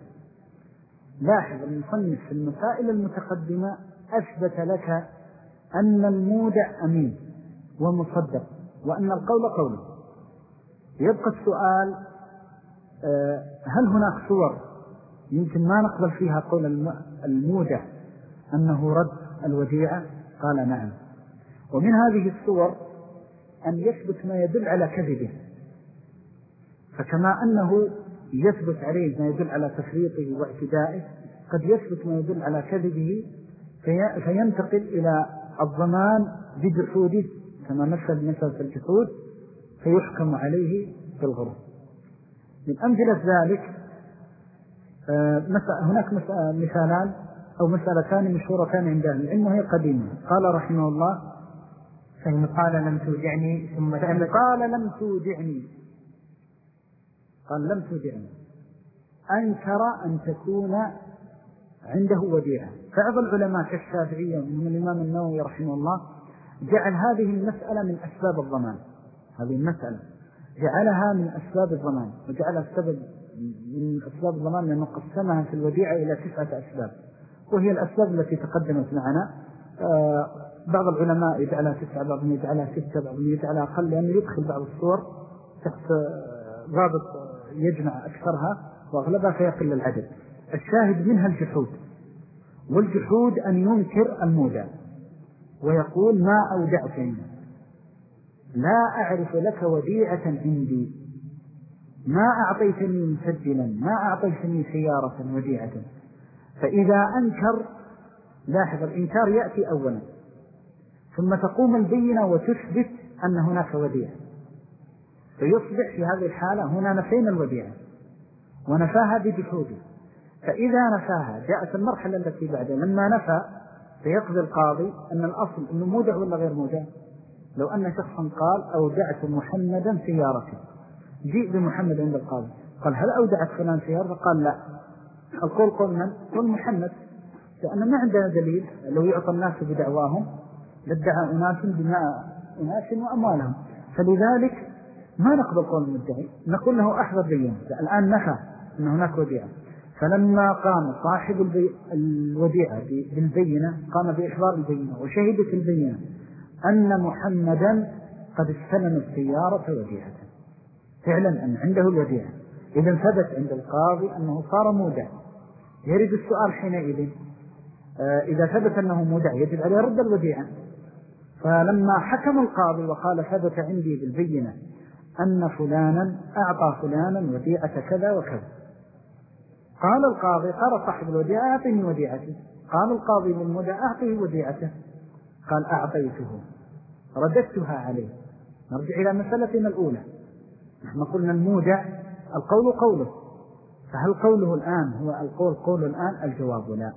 لاحظ المصنف في المسائل المتقدمة أثبت لك أن المودع أمين ومصدق وأن القول قوله. يبقى السؤال: هل هناك صور يمكن ما نقبل فيها قول المودع أنه رد الوديعة؟ قال: نعم. ومن هذه الصور أن يثبت ما يدل على كذبه، فكما أنه يثبت عليه ما يدل على تفريطه واعتدائه، قد يثبت ما يدل على كذبه في فينتقل إلى الضمان بجحوده كما مثل مثل الجحود فيحكم عليه بالغرور. من أمثلة ذلك هناك مثالان أو مسألتان مشهورتان عند أهل العلم وهي قديمة. قال رحمه الله: فإن قال لم توجعني ثم فإن قال لم توجعني قال لم توجعني أنكر أن تكون عنده وديعة. بعض العلماء كالشافعية ومن الإمام النووي رحمه الله جعل هذه المسألة من أسباب الضمان. هذه المسألة جعلها من أسباب الضمان، وجعل السبب من أسباب الضمان لأنه قسمها في الوديعة إلى تسعة أسباب، وهي الأسباب التي تقدمت معنا. آه بعض العلماء يجعلها تسعة، بعضهم يجعلها ستة، بعضهم يجعلها أقل، لأنه يدخل بعض الصور تحت ضابط يجمع أكثرها وأغلبها فيقل العدد. الشاهد منها الجحود، والجحود أن ينكر المودع ويقول: ما أودعتني، لا أعرف لك وديعة عندي، ما أعطيتني مسجلا، ما أعطيتني سيارة وديعة. فإذا أنكر، لاحظ الإنكار يأتي أولا ثم تقوم البينة وتثبت أن هناك وديعة، فيصبح في هذه الحالة هنا نفينا الوديعة ونفاها بجحوده. فإذا نفاها جاءت المرحلة التي بعدها لما نفى فيقضي القاضي أن الأصل أنه مودع ولا غير مودع. لو أن شخصا قال: أودعت محمدا سيارته، جيء بمحمد عند القاضي قال: هل أودعت فلان سيارته؟ قال: لا. القول قول من؟ قول محمد، لأن ما عندنا دليل. لو يعطى الناس بدعواهم لادعى أناس بماء أناس وأموالهم، فلذلك ما نقبل قول المدعي، نقول له أحضر بينة. الآن نفى أن هناك وديعة، فلما قام صاحب الوديعة بالبينة قام بإحضار البينة وشهدت البينة أن محمدا قد استلم السيارة وديعة، فعلا أن عنده الوديعة، إذا ثبت عند القاضي أنه صار مودع. يريد السؤال حينئذ: آه إذا ثبت أنه مودع يجب عليه رد الوديعة. فلما حكم القاضي وقال: ثبت عندي بالبينة أن فلانا أعطى فلانا وديعة كذا وكذا، قال القاضي: قال صاحب الوديعة: أعطني وديعتي. قال القاضي للمودع: أعطيه وديعته. قال: أعطيته، رددتها عليه. نرجع إلى مسألتنا الأولى، نحن قلنا المودع القول قوله، فهل قوله الآن هو القول قوله الآن؟ الجواب لا.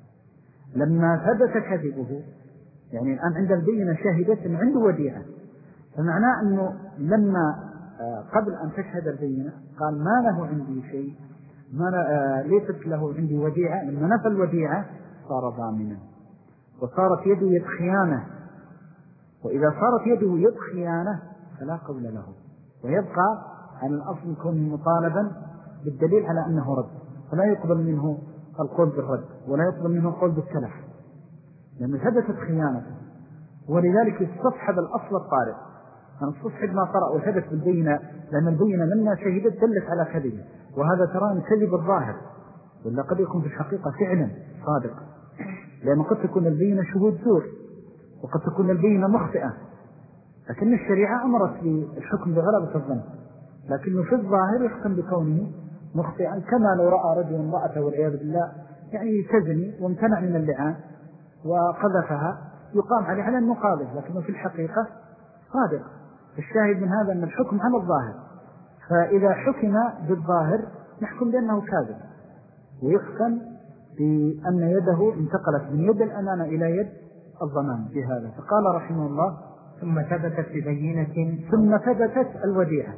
لما ثبت كذبه، يعني الآن عند البينة شهدت أن عنده وديعة، فمعناه أنه لما قبل أن تشهد البينة قال: ما له عندي شيء، ما ليست له عندي وديعة. لما نفى الوديعة صار ضامنا وصارت يده يد خيانة، وإذا صارت يده يد خيانة فلا قول له، ويبقى عن الأصل كونه مطالبا بالدليل على أنه رد، فلا يقبل منه القول بالرد ولا يقبل منه القول بالتلف، لأنه ثبتت خيانته. ولذلك يستصحب الأصل الطارئ، أن استصحب ما طرأ وثبت بالبينة، لأن البينة لما شهدت دلت على كذبه، وهذا ترى كذب الظاهر، ولا قد يكون في الحقيقة فعلا صادق، لأنه قد تكون البينة شهود زور وقد تكون البينة مخطئة، لكن الشريعة أمرت بالحكم بغلبة الظن، لكنه في الظاهر يحكم بكونه مخطئا، كما لو رأى رجل امرأته والعياذ بالله يعني تزني وامتنع من اللعان وقذفها يقام عليه على أنه قاذف، لكنه في الحقيقة صادق. الشاهد من هذا أن الحكم على الظاهر، فإذا حكم بالظاهر نحكم بأنه كاذب، ويحكم بأن يده انتقلت من يد الأمانة إلى يد الضمان بهذا. فقال رحمه الله ثم ثبتت ببينة ثم ثبتت الوديعة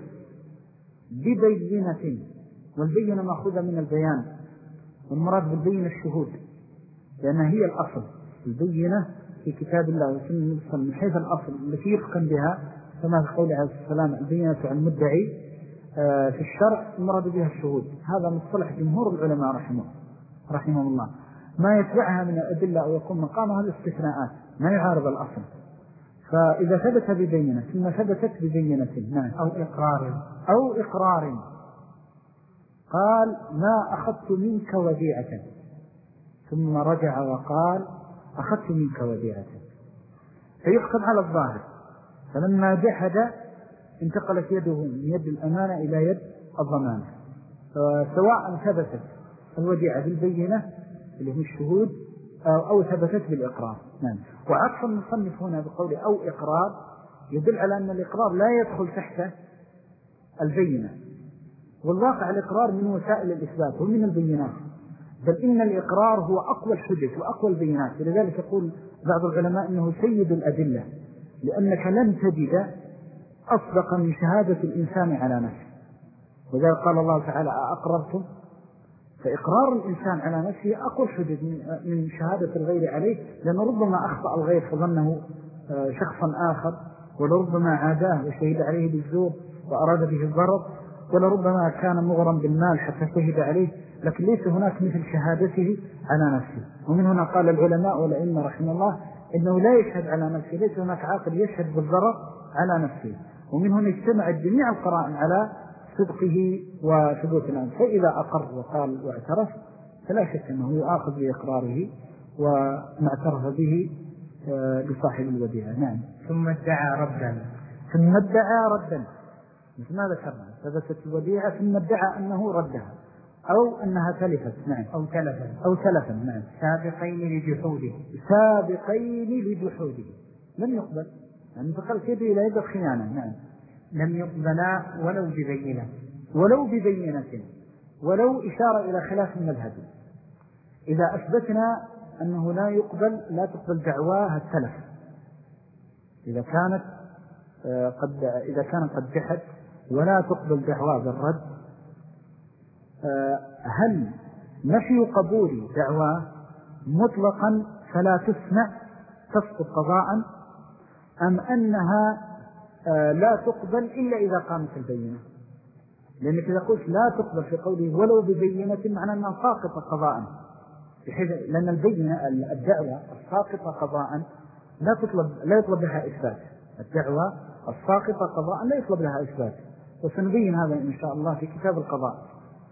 ببينة، والبينة مأخوذة من البيان، والمراد بالبينة الشهود، لأنها هي الأصل. البينة في كتاب الله وسنة النبي من حيث الأصل التي يحكم بها، كما في قوله عليه السلام البينة عن المدعي في الشرع المراد بها الشهود. هذا مصطلح جمهور العلماء رحمه رحمه الله. ما يتبعها من الأدلة أو يكون مقامها الاستثناءات ما يعارض الأصل. فإذا ثبت ببينة ثم ثبتت ببينة نعم أو إقرار أو إقرار، قال ما أخذت منك وديعة، ثم رجع وقال أخذت منك وديعة، فيحكم على الظاهر. فلما جحد انتقلت يده من يد الأمانة إلى يد الضمانة، سواء ثبتت الوديعة بالبينة اللي هو الشهود أو, أو ثبتت بالإقرار. نعم. وعطف المصنف هنا بقوله أو إقرار يدل على أن الإقرار لا يدخل تحت البينة، والواقع الإقرار من وسائل الإثبات ومن البينات، بل إن الإقرار هو أقوى الحجج وأقوى البينات. لذلك يقول بعض العلماء إنه سيد الأدلة، لأنك لن تجد أصدق من شهادة الإنسان على نفسه. وذلك قال الله تعالى أقررتم، فإقرار الإنسان على نفسه أقوى الحجج من شهادة الغير عليه، لأنه ربما أخطأ الغير فظنه شخصا آخر، ولربما عاداه وشهد عليه بالزور وأراد به الضرر، ولربما كان مغرم بالمال حتى شهد عليه، لكن ليس هناك مثل شهادته على نفسه. ومن هنا قال العلماء والأئمة رحمه الله إنه لا يشهد على نفسه، ليس هناك عاقل يشهد بالضرر على نفسه. ومن هنا اجتمعت جميع القرائن على صدقه وثبوت الأمر. فإذا أقر وقال واعترف فلا شك أنه يؤاخذ بإقراره وما اعترف به لصاحب الوديعة. نعم. ثم ادعى ردا ثم ادعى ردا مثل ما ذكرنا، ثبتت الوديعة ثم ادعى أنه ردها أو أنها تلفت. نعم. أو تلفا أو تلفا. نعم. سابقين لجحوده سابقين لجحوده لم يقبل، يعني انتقلت يده إلى يد الخيانة. نعم. لم يقبلا ولو ببينة ولو ببينة، ولو إشارة إلى خلاف المذهب. إذا أثبتنا أنه لا يقبل لا تقبل دعواه التلف، إذا كانت قد إذا كان قد جحد ولا تقبل دعواه بالرد، هل نفي قبول دعواه مطلقا فلا تسمع تسقط قضاء، أم أنها لا تقبل إلا إذا قامت البينة؟ لأنك إذا قلت لا تقبل في قوله ولو ببينة معنى أنها ساقطة قضاء، بحيث لأن البينة الدعوة الساقطة قضاء لا تطلب لا يطلب لها إثبات. الدعوة الساقطة قضاء لا يطلب لها إثبات، وسنبين هذا إن شاء الله في كتاب القضاء.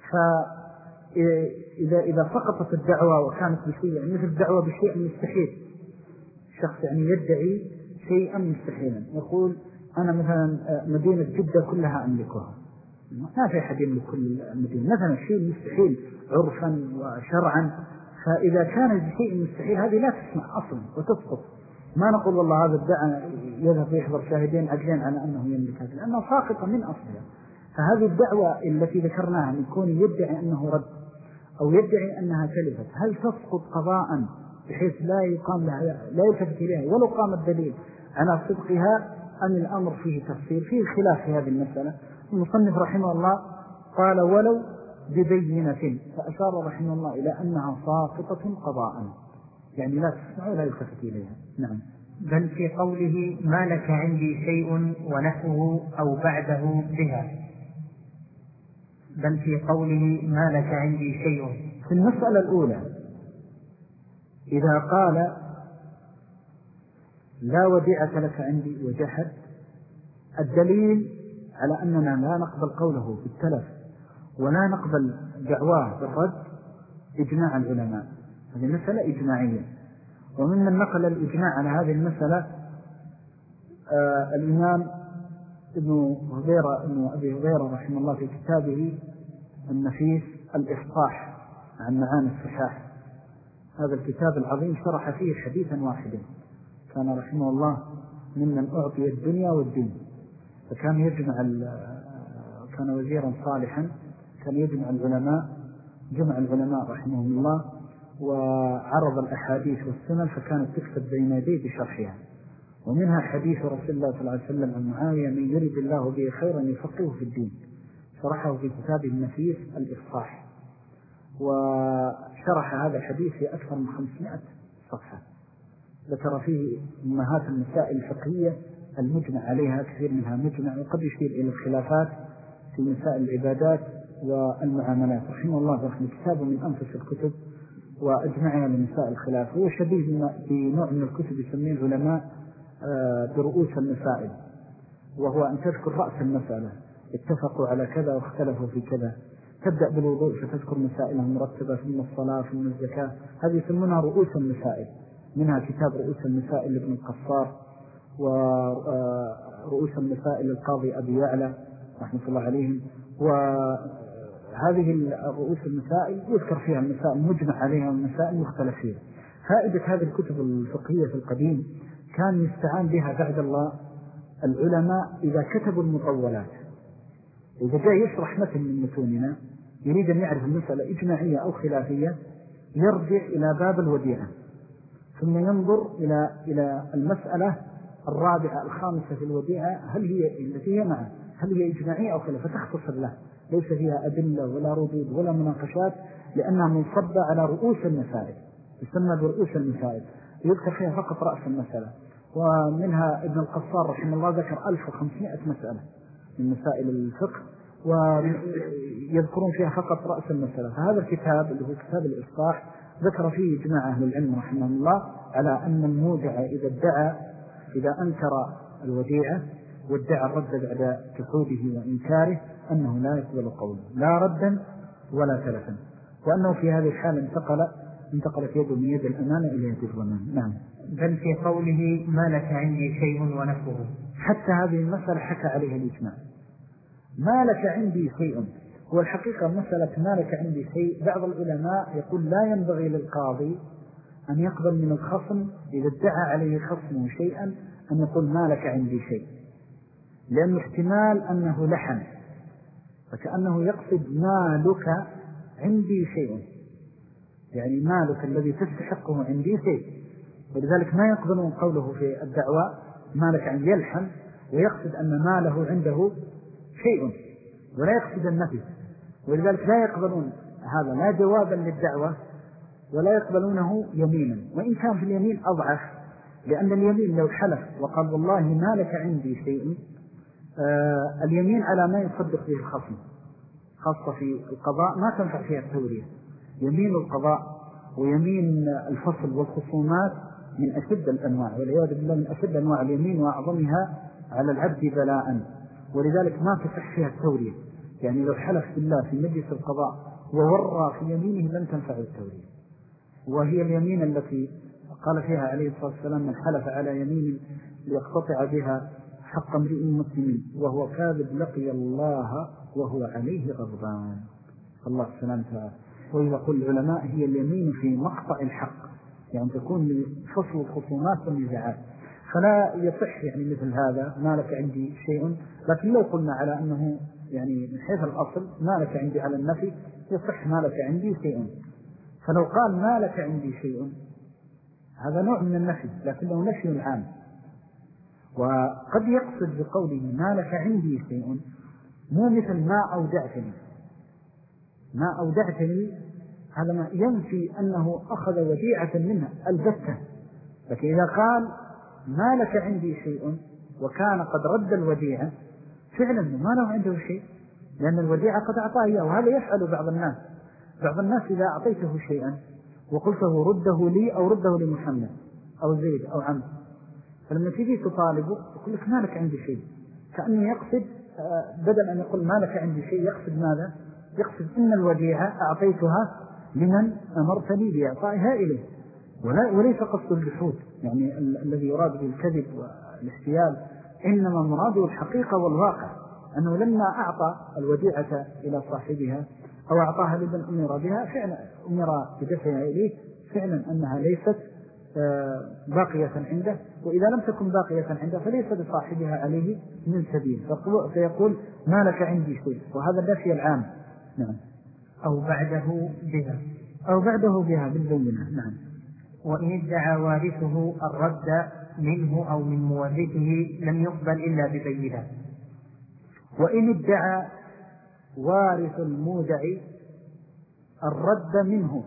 فإذا إذا سقطت الدعوة وكانت بشيء يعني مثل الدعوة بشيء مستحيل، شخص يعني يدعي شيئا مستحيلا، يقول أنا مثلا مدينة جدة كلها أملكها، ما في أحد يملك كل المدينة، مثلا شيء مستحيل عرفا وشرعا. فإذا كان شيء مستحيل هذه لا تسمع أصلا وتسقط. ما نقول والله هذا ادعى يذهب يحضر شاهدين عدلين على أنه يملك هذا، لأنه ساقطة من أصلها. فهذه الدعوة التي ذكرناها من كون يدعي أنه رد أو يدعي أنها تلفت، هل تسقط قضاء بحيث لا يقام لها لا يلتفت إليها ولو قام الدليل على صدقها، أم الأمر فيه تفصيل فيه خلاف في هذه المسألة؟ المصنف رحمه الله قال ولو ببينة، فأشار رحمه الله إلى أنها ساقطة قضاء، يعني لا تسمع ولا يلتفت إليها. نعم. بل في قوله ما لك عندي شيء ونحوه أو بعده بها، بل في قوله ما لك عندي شيء. في المسألة الأولى إذا قال لا وديعة لك عندي وجحد، الدليل على أننا لا نقبل قوله في التلف ولا نقبل دعواه بالرد إجماع العلماء. هذه مسألة إجماعية، وممن نقل الإجماع على هذه المسألة آه الإمام ابن هبيرة ابن أبي هبيرة رحمه الله في كتابه النفيس الإفصاح عن معاني الصحاح. هذا الكتاب العظيم شرح فيه حديثا واحدا، كان رحمه الله ممن أعطي الدنيا والدين، فكان يجمع كان وزيرا صالحا، كان يجمع العلماء جمع العلماء رحمهم الله وعرض الأحاديث والسنن فكانت تكتب بين يديه بشرحها. ومنها حديث رسول الله صلى الله عليه وسلم عن معاوية: من يرد الله به خيرا يفقهه في الدين، شرحه في كتابه النفيس الإفصاح، وشرح هذا الحديث في أكثر من خمسمائة صفحة، ذكر فيه أمهات المسائل الفقهية المجمع عليها، كثير منها مجمع، وقد يشير إلى الخلافات في مسائل العبادات والمعاملات. رحمه الله رحمه كتابه من أنفس الكتب وأجمعها لمسائل الخلاف. هو شبيه بنوع من الكتب يسميه العلماء برؤوس المسائل، وهو أن تذكر رأس المسألة، اتفقوا على كذا واختلفوا في كذا. تبدأ بالوضوء فتذكر مسائلها مرتبة، ثم الصلاة، ثم الزكاة. هذه يسمونها رؤوس المسائل. منها كتاب رؤوس المسائل لابن القصار، ورؤوس المسائل للقاضي أبي يعلى رحمة الله عليهم. وهذه الرؤوس المسائل يذكر فيها المسائل مجمع عليها والمسائل مختلف فيها. فائدة هذه الكتب الفقهية في القديم كان يستعان بها بعد الله العلماء إذا كتبوا المطولات. إذا جاء يشرح متن من متوننا يريد أن يعرف المسألة إجماعية أو خلافية، يرجع إلى باب الوديعة، ثم ينظر إلى إلى المسألة الرابعة الخامسة في الوديعة، هل هي التي هي معه هل هي إجماعية أو خلافية، فتختصر له، ليس فيها أدلة ولا ردود ولا مناقشات، لأنها منصبة على رؤوس المسائل، يسمى برؤوس المسائل، يذكر فيها فقط رأس المسألة. ومنها ابن القصار رحمه الله ذكر ألف وخمسمائة مسألة من مسائل الفقه، ويذكرون فيها فقط رأس المسألة. فهذا الكتاب اللي هو كتاب الإصلاح ذكر فيه إجماع أهل العلم رحمه الله على أن المودع إذا ادعى إذا أنكر الوديعة وادعى الرد بعد جحوده وإنكاره أنه لا يقبل قوله لا ردا ولا تلفا، وأنه في هذه الحالة انتقل انتقلت يده من يد الأمانة إلى يد الضمان. نعم. بل في قوله ما لك عندي شيء ونفوه، حتى هذه المسألة حكى عليها الإجماع. ما لك عندي شيء، والحقيقة مسألة ما لك عندي شيء بعض العلماء يقول لا ينبغي للقاضي أن يقبل من الخصم إذا ادعى عليه خصمه شيئا أن يقول ما لك عندي شيء، لأن احتمال أنه لحن، فكأنه يقصد ما لك عندي شيء، يعني مالك الذي تستحقه عندي شيء، ولذلك ما يقبلون قوله في الدعوة ما لك عندي، يلحن ويقصد أن ماله عنده شيء ولا يقصد النفي، ولذلك لا يقبلون هذا لا جوابا للدعوة ولا يقبلونه يمينا، وإن كان في اليمين أضعف، لأن اليمين لو حلف وقال والله ما لك عندي شيء، آه اليمين على ما يصدق به الخصم، خاصة في القضاء ما تنفع فيها التورية. يمين القضاء ويمين الفصل والخصومات من أشد الأنواع، والعياذ بالله من أشد أنواع اليمين وأعظمها على العبد بلاء، ولذلك ما تصح فيها التورية. يعني لو حلف بالله في مجلس القضاء وورى في يمينه لن تنفع التورية، وهي اليمين التي قال فيها عليه الصلاة والسلام من حلف على يمين ليقتطع بها حق امرئ مسلم وهو كاذب لقي الله وهو عليه غضبان. الله سلامة وعافية. ويقول العلماء هي اليمين في مقطع الحق، يعني تكون لفصل الخصومات والنزاعات، فلا يصح يعني مثل هذا ما لك عندي شيء. لكن لو قلنا على أنه يعني من حيث الأصل ما لك عندي على النفي يصح ما لك عندي شيء، فلو قال ما لك عندي شيء هذا نوع من النفي لكنه نفي عام. وقد يقصد بقوله ما لك عندي شيء مو مثل ما أودعتني، ما أودعتني هذا ما ينفي أنه أخذ وديعة منها البتة، لكن إذا قال ما لك عندي شيء وكان قد رد الوديعة فعلا ما له عنده شيء، لأن الوديعة قد أعطاه إياه. وهذا يفعل بعض الناس، بعض الناس إذا أعطيته شيئا وقلته رده لي أو رده لمحمد أو زيد أو عمرو، فلما تيجي تطالبه يقول لك ما لك عندي شيء، كأنه يقصد بدل أن يقول ما لك عندي شيء يقصد ماذا؟ يقصد إن الوديعة أعطيتها لمن أمرتني بإعطائها إليه، وليس قصد الجحود يعني الذي يراد به الكذب والاحتيال، إنما مراده الحقيقة والواقع أنه لما أعطى الوديعة إلى صاحبها أو أعطاها لمن أمر بها فعلا أمر بدفعها إليه فعلا أنها ليست باقية عنده، وإذا لم تكن باقية عنده فليس لصاحبها عليه من سبيل، فيقول ما لك عندي شيء، وهذا النفي العام. نعم. أو بعده بها. أو بعده بها بالبينة. نعم. وإن ادعى وارثه الرد منه أو من مورثه لم يقبل إلا ببينة. وإن ادعى وارث المودع الرد منه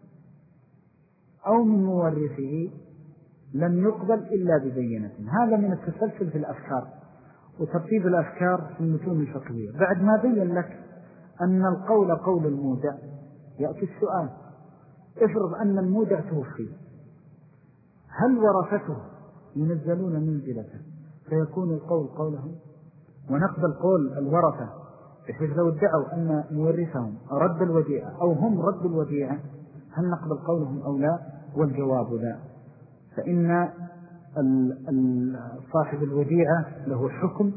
أو من مورثه لم يقبل إلا ببينة. هذا من التسلسل في الأفكار وترتيب الأفكار في المتون الفقهية. بعد ما بين لك أن القول قول المودع يأتي السؤال: افرض أن المودع توفي، هل ورثته ينزلون منزلته فيكون القول قولهم ونقبل قول الورثة، بحيث لو ادعوا أن مورثهم رد الوديعة أو هم رد الوديعة هل نقبل قولهم أو لا؟ والجواب لا. فإن صاحب الوديعة له حكم،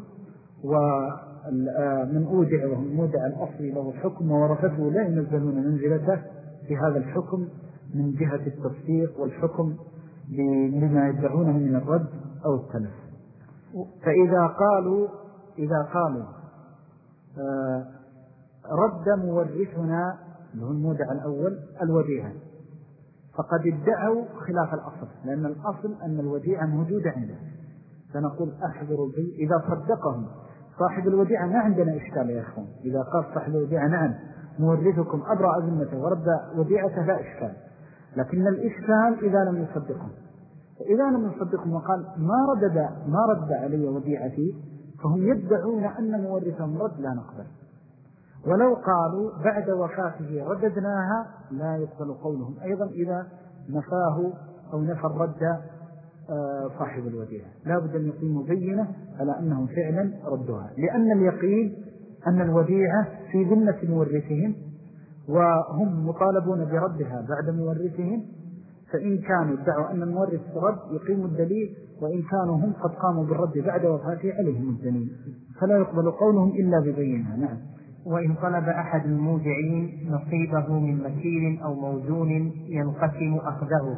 ومن أودع وهم المودع الأصلي له حكم، وورثته لا ينزلون منزلته في هذا الحكم من جهة التصديق والحكم بما يدعونه من الرد أو التلف. فإذا قالوا إذا قالوا آه رد مورثنا اللي هو المودع الأول الوديعة، فقد ادعوا خلاف الأصل، لأن الأصل أن الوديعة موجودة عنده، فنقول أحذروا به. إذا صدقهم صاحب الوديعة ما عندنا إشكال يا أخوان، إذا قال صاحب الوديعة نعم مورثكم أبرأ ذمته ورد وديعته لا إشكال، لكن الإشكال إذا لم يصدقهم. فإذا لم يصدقهم وقال ما رد ما رد علي وديعتي، فهم يدعون أن مورثهم رد، لا نقبل. ولو قالوا بعد وفاته رددناها لا يقبل قولهم أيضا إذا نفاه أو نفى الرد صاحب الوديعة. لا بد أن يقيموا بينة على أنهم فعلا ردوها، لأن اليقين أن الوديعة في ذمة مورثهم وهم مطالبون بردها بعد مورثهم، فإن كانوا ادعوا أن المورث رد يقيموا الدليل، وإن كانوا هم قد قاموا بالرد بعد وفاته عليهم الدليل، فلا يقبل قولهم إلا ببينها. نعم. وإن طلب أحد المودعين نصيبه من مكيل أو موزون ينقسم أخذه.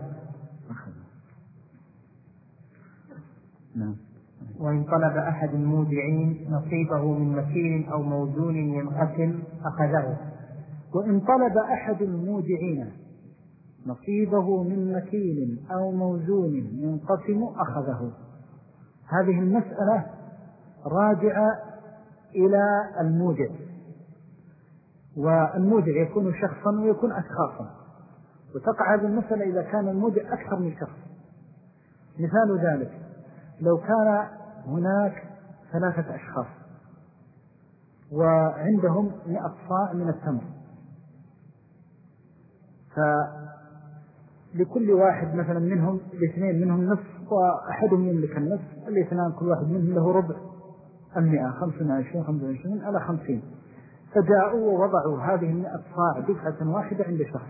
نعم. وإن طلب أحد المودعين نصيبه من مكيل أو موزون ينقسم أخذه. وإن طلب أحد المودعين نصيبه من مكيل أو موزون ينقسم أخذه. هذه المسألة راجعة إلى المودع، والمودع يكون شخصا ويكون أشخاصا، وتقع هذه المسألة إذا كان المودع أكثر من شخص. مثال ذلك لو كان هناك ثلاثة أشخاص وعندهم مئة صاع من التمر، فلكل واحد مثلا منهم الاثنين منهم نصف وأحدهم يملك النصف، الاثنان كل واحد منهم له ربع المئة، خمسة وعشرين خمسة وعشرين على خمسين، فجاءوا ووضعوا هذه المئة صاع دفعة واحدة عند شخص.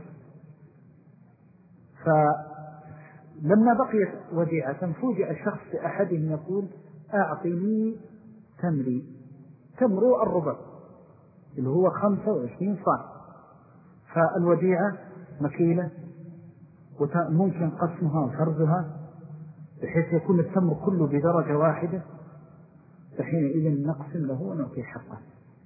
فلما بقيت وديعة فوجئ الشخص بأحدهم يقول أعطني تمري، تمر الربع اللي هو خمسة وعشرين صاع، فالوديعة مكيلة وممكن قسمها وفرزها بحيث يكون التمر كله بدرجة واحدة، فحينئذ نقسم له ونعطي حقه،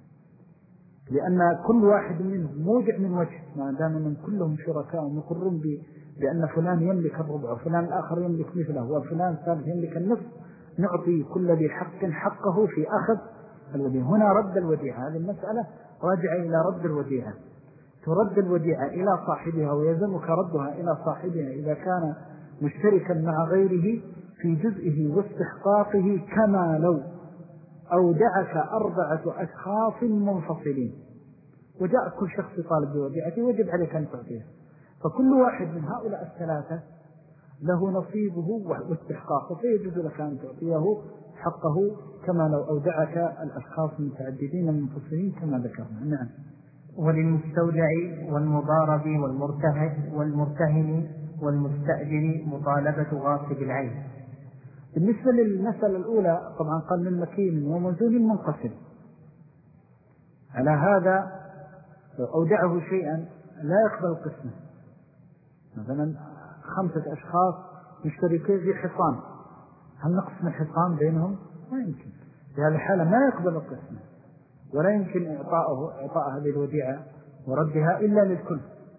لأن كل واحد منهم موجع من وجه، ما دام من كلهم شركاء ومقرون بأن فلان يملك الربع وفلان الآخر يملك مثله وفلان الثالث يملك النصف، نعطي كل ذي حق حقه في أخذ الوديعة. هنا رد الوديعة، هذه المسألة راجعة إلى رد الوديعة، ترد الوديعة إلى صاحبها ويلزمك ردها إلى صاحبها إذا كان مشتركا مع غيره في جزئه واستحقاقه، كما لو أودعك أربعة أشخاص منفصلين وجاء كل شخص طالب بوديعته وجب عليك أن تعطيه، فكل واحد من هؤلاء الثلاثة له نصيبه واستحقاقه، فيجب لك أن تعطيه حقه كما لو أودعك الأشخاص المتعددين منفصلين كما ذكرنا. نعم. وللمستودع والمضارب والمرتهن والمرتهن والمستأجر مطالبة غاصب العين. بالنسبة للمسألة الأولى طبعا قال من مكين وموزون منقسم، على هذا لو أودعه شيئا لا يقبل قسمه، مثلا خمسة أشخاص مشتركين في حصان، هل نقسم الحصان بينهم؟ لا يمكن، في هذه الحالة ما يقبل القسمة، ولا يمكن إعطاءه إعطاء هذه الوديعة وردها إلا للكل،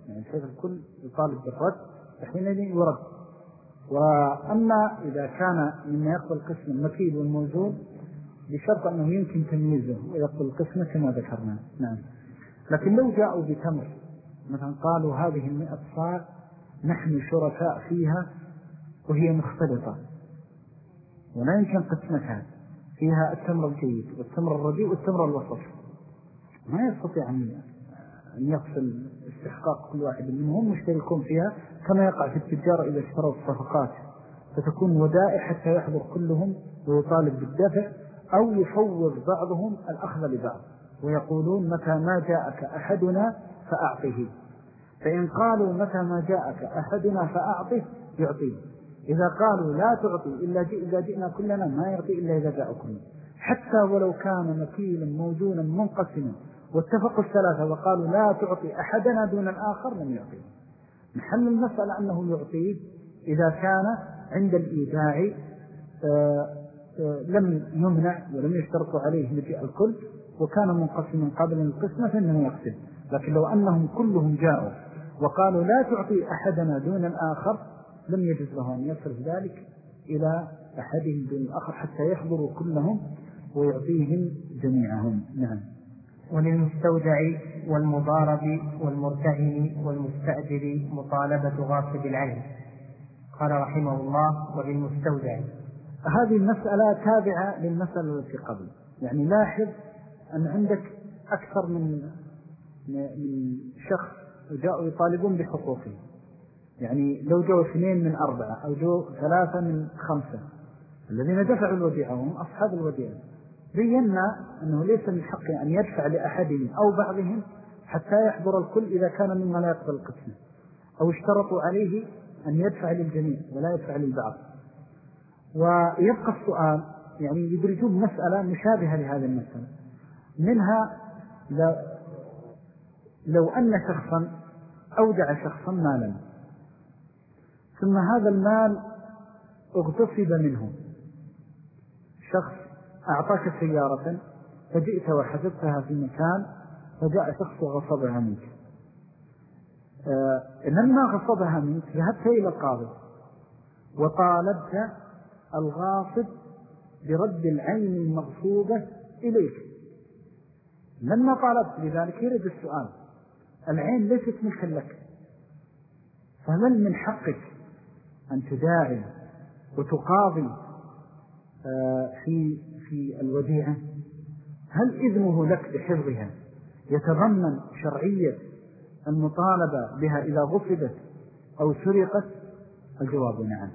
يعني بحيث الكل يطالب بالرد فحينئذ يرد. وأما إذا كان مما يقبل القسم المكيد والموزون بشرط أنه يمكن تمييزه ويقبل القسمة كما ذكرنا. نعم. لكن لو جاءوا بتمر مثلا قالوا هذه المئة صاع نحن شركاء فيها وهي مختلطة ولا يمكن قسمتها، فيها التمر الجيد والتمر الرديء والتمر الوسط، ما يستطيع أن يقسم استحقاق كل واحد منهم، مشتركون فيها كما يقع في التجارة إذا اشتروا الصفقات، فتكون ودائع حتى يحضر كلهم ويطالب بالدفع، أو يفوض بعضهم الأخذ لبعض ويقولون متى ما جاءك أحدنا فأعطه، فإن قالوا متى ما جاءك أحدنا فأعطه يعطيه، إذا قالوا لا تعطي إلا إذا جئنا كلنا ما يعطي إلا إذا جاء كلنا، حتى ولو كان مكيلا موزونا منقسما واتفقوا الثلاثة وقالوا لا تعطي أحدنا دون الآخر لم يعطيه. محل المسألة أنه يعطيه إذا كان عند الإيداع لم يمنع ولم يشترطوا عليه مجيء الكل وكان منقسما قبل القسمة فإنه يقسم. لكن لو أنهم كلهم جاءوا وقالوا لا تعطي أحدنا دون الآخر لم يجوز له أن يصرف ذلك إلى أحدهم دون الآخر حتى يحضروا كلهم ويعطيهم جميعهم. نعم. وللمستودع والمضارب والمرتهن والمستأجر مطالبة غاصب العين. قال رحمه الله وللمستودع. هذه المسألة تابعة للمسألة التي قبل، يعني لاحظ أن عندك أكثر من من شخص وجاءوا يطالبون بحقوقه، يعني لو جو اثنين من أربعة أو جو ثلاثة من خمسة الذين دفعوا الوديعة هم أصحاب الوديعة، بينا أنه ليس من حقه أن يدفع لأحدهم أو بعضهم حتى يحضر الكل إذا كان مما لا يقبل القسمة، أو اشترطوا عليه أن يدفع للجميع ولا يدفع للبعض. ويبقى السؤال، يعني يدرجون مسألة مشابهة لهذه المسألة، منها لو أن شخصا أودع شخصا مالا ثم هذا المال اغتصب منه، شخص أعطاك سيارة فجئت وحفظتها في مكان فجاء شخص وغصبها منك، آه لما غصبها منك ذهبت إلى القاضي وطالبت الغاصب برد العين المغصوبة إليك، لما طالبت لذلك يرد السؤال، العين ليست ملكا لك، فهل من حقك أن تداعي وتقاضي آه في في الوديعة؟ هل إذنه لك بحفظها يتضمن شرعية المطالبة بها إذا غصبت أو سرقت؟ الجواب نعم.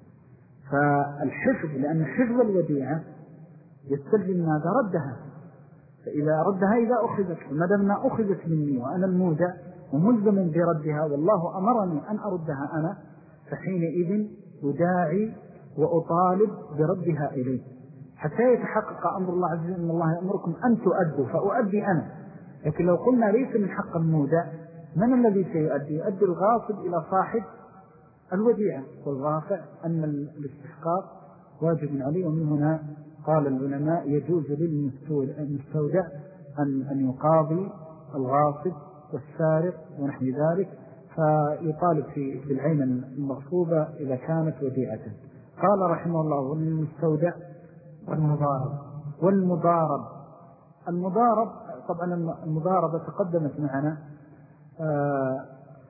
فالحفظ، لأن حفظ الوديعة يستلزم ماذا؟ ردها، فإذا ردها إذا أخذت، ومدام ما أخذت مني وأنا المودع وملزم بردها والله أمرني أن أردها أنا، فحينئذ أداعي وأطالب بردها إليه حتى يتحقق أمر الله عز وجل إن الله يأمركم أن تؤدوا فأؤدي أنا. لكن لو قلنا ليس من حق المودع، من الذي سيؤدي؟ يؤدي الغاصب إلى صاحب الوديعة، والواقع أن الاستحقاق واجب عليه. ومن هنا قال العلماء يجوز للمستودع أن أن يقاضي الغاصب والسارق ونحو ذلك، فيطالب في بالعين المغصوبة إذا كانت وديعة. قال رحمه الله وللمستودع والمضارب. والمضارب المضارب طبعا المضاربة تقدمت معنا. آه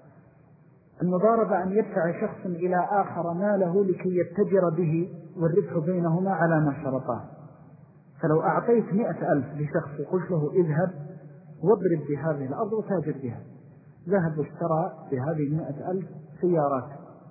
المضاربة أن يدفع شخص إلى آخر ماله لكي يتجر به والربح بينهما على ما شرطاه. فلو أعطيت مئة ألف لشخص وقلت له اذهب واضرب بهذه الأرض وتاجر بها، ذهب واشترى بهذه المئة ألف سيارات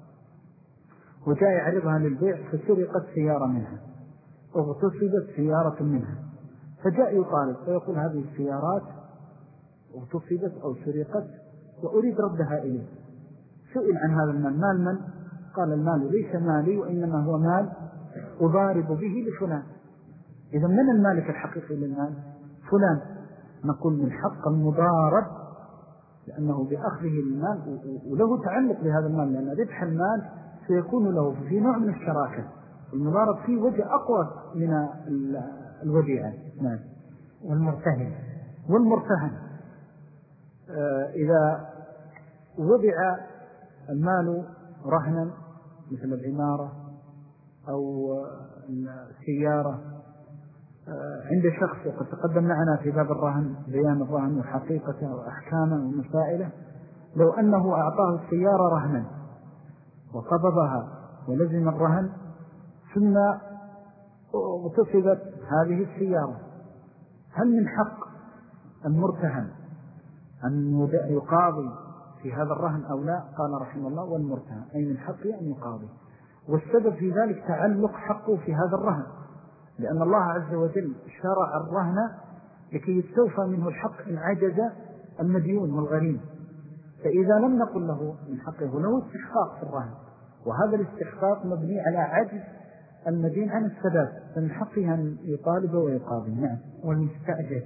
وجاء يعرضها للبيع فسرقت سيارة منها، اغتصبت سيارة منها، فجاء يطالب فيقول هذه السيارات اغتصبت أو سرقت وأريد ردها إليه. سئل عن هذا المال، مال من؟ قال المال ليس مالي وإنما هو مال أضارب به لفلان. إذا من المالك الحقيقي للمال؟ فلان. نقول من حق المضارب لأنه بأخذه المال وله تعلق بهذا المال، لأن ربح المال سيكون له في نوع من الشراكة. المضارب فيه وجه أقوى من الوديعة. نعم. والمرتهن والمرتهن آه إذا وضع المال رهنا مثل العمارة أو السيارة عند شخص، وقد تقدم معنا في باب الرهن بيان الرهن وحقيقته وأحكامه ومسائله، لو أنه أعطاه السيارة رهنا وقبضها ولزم الرهن ثم اغتصبت هذه السيارة، هل من حق المرتهن أن يقاضي في هذا الرهن أو لا؟ قال رحمه الله والمرتهن أي من حقه أن يقاضي. والسبب في ذلك تعلق حقه في هذا الرهن، لأن الله عز وجل شرع الرهن لكي يستوفى منه الحق إن عجز المديون والغريم. فإذا لم نقل له من حقه له استحقاق في الرهن، وهذا الاستحقاق مبني على عجز المدين عن السداد، فمن حقه أن يطالب ويقاضي. نعم. والمستأجر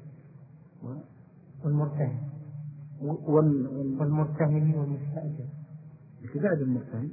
والمرتهن وال... والمرتهن والمستأجر في بعد المرتهن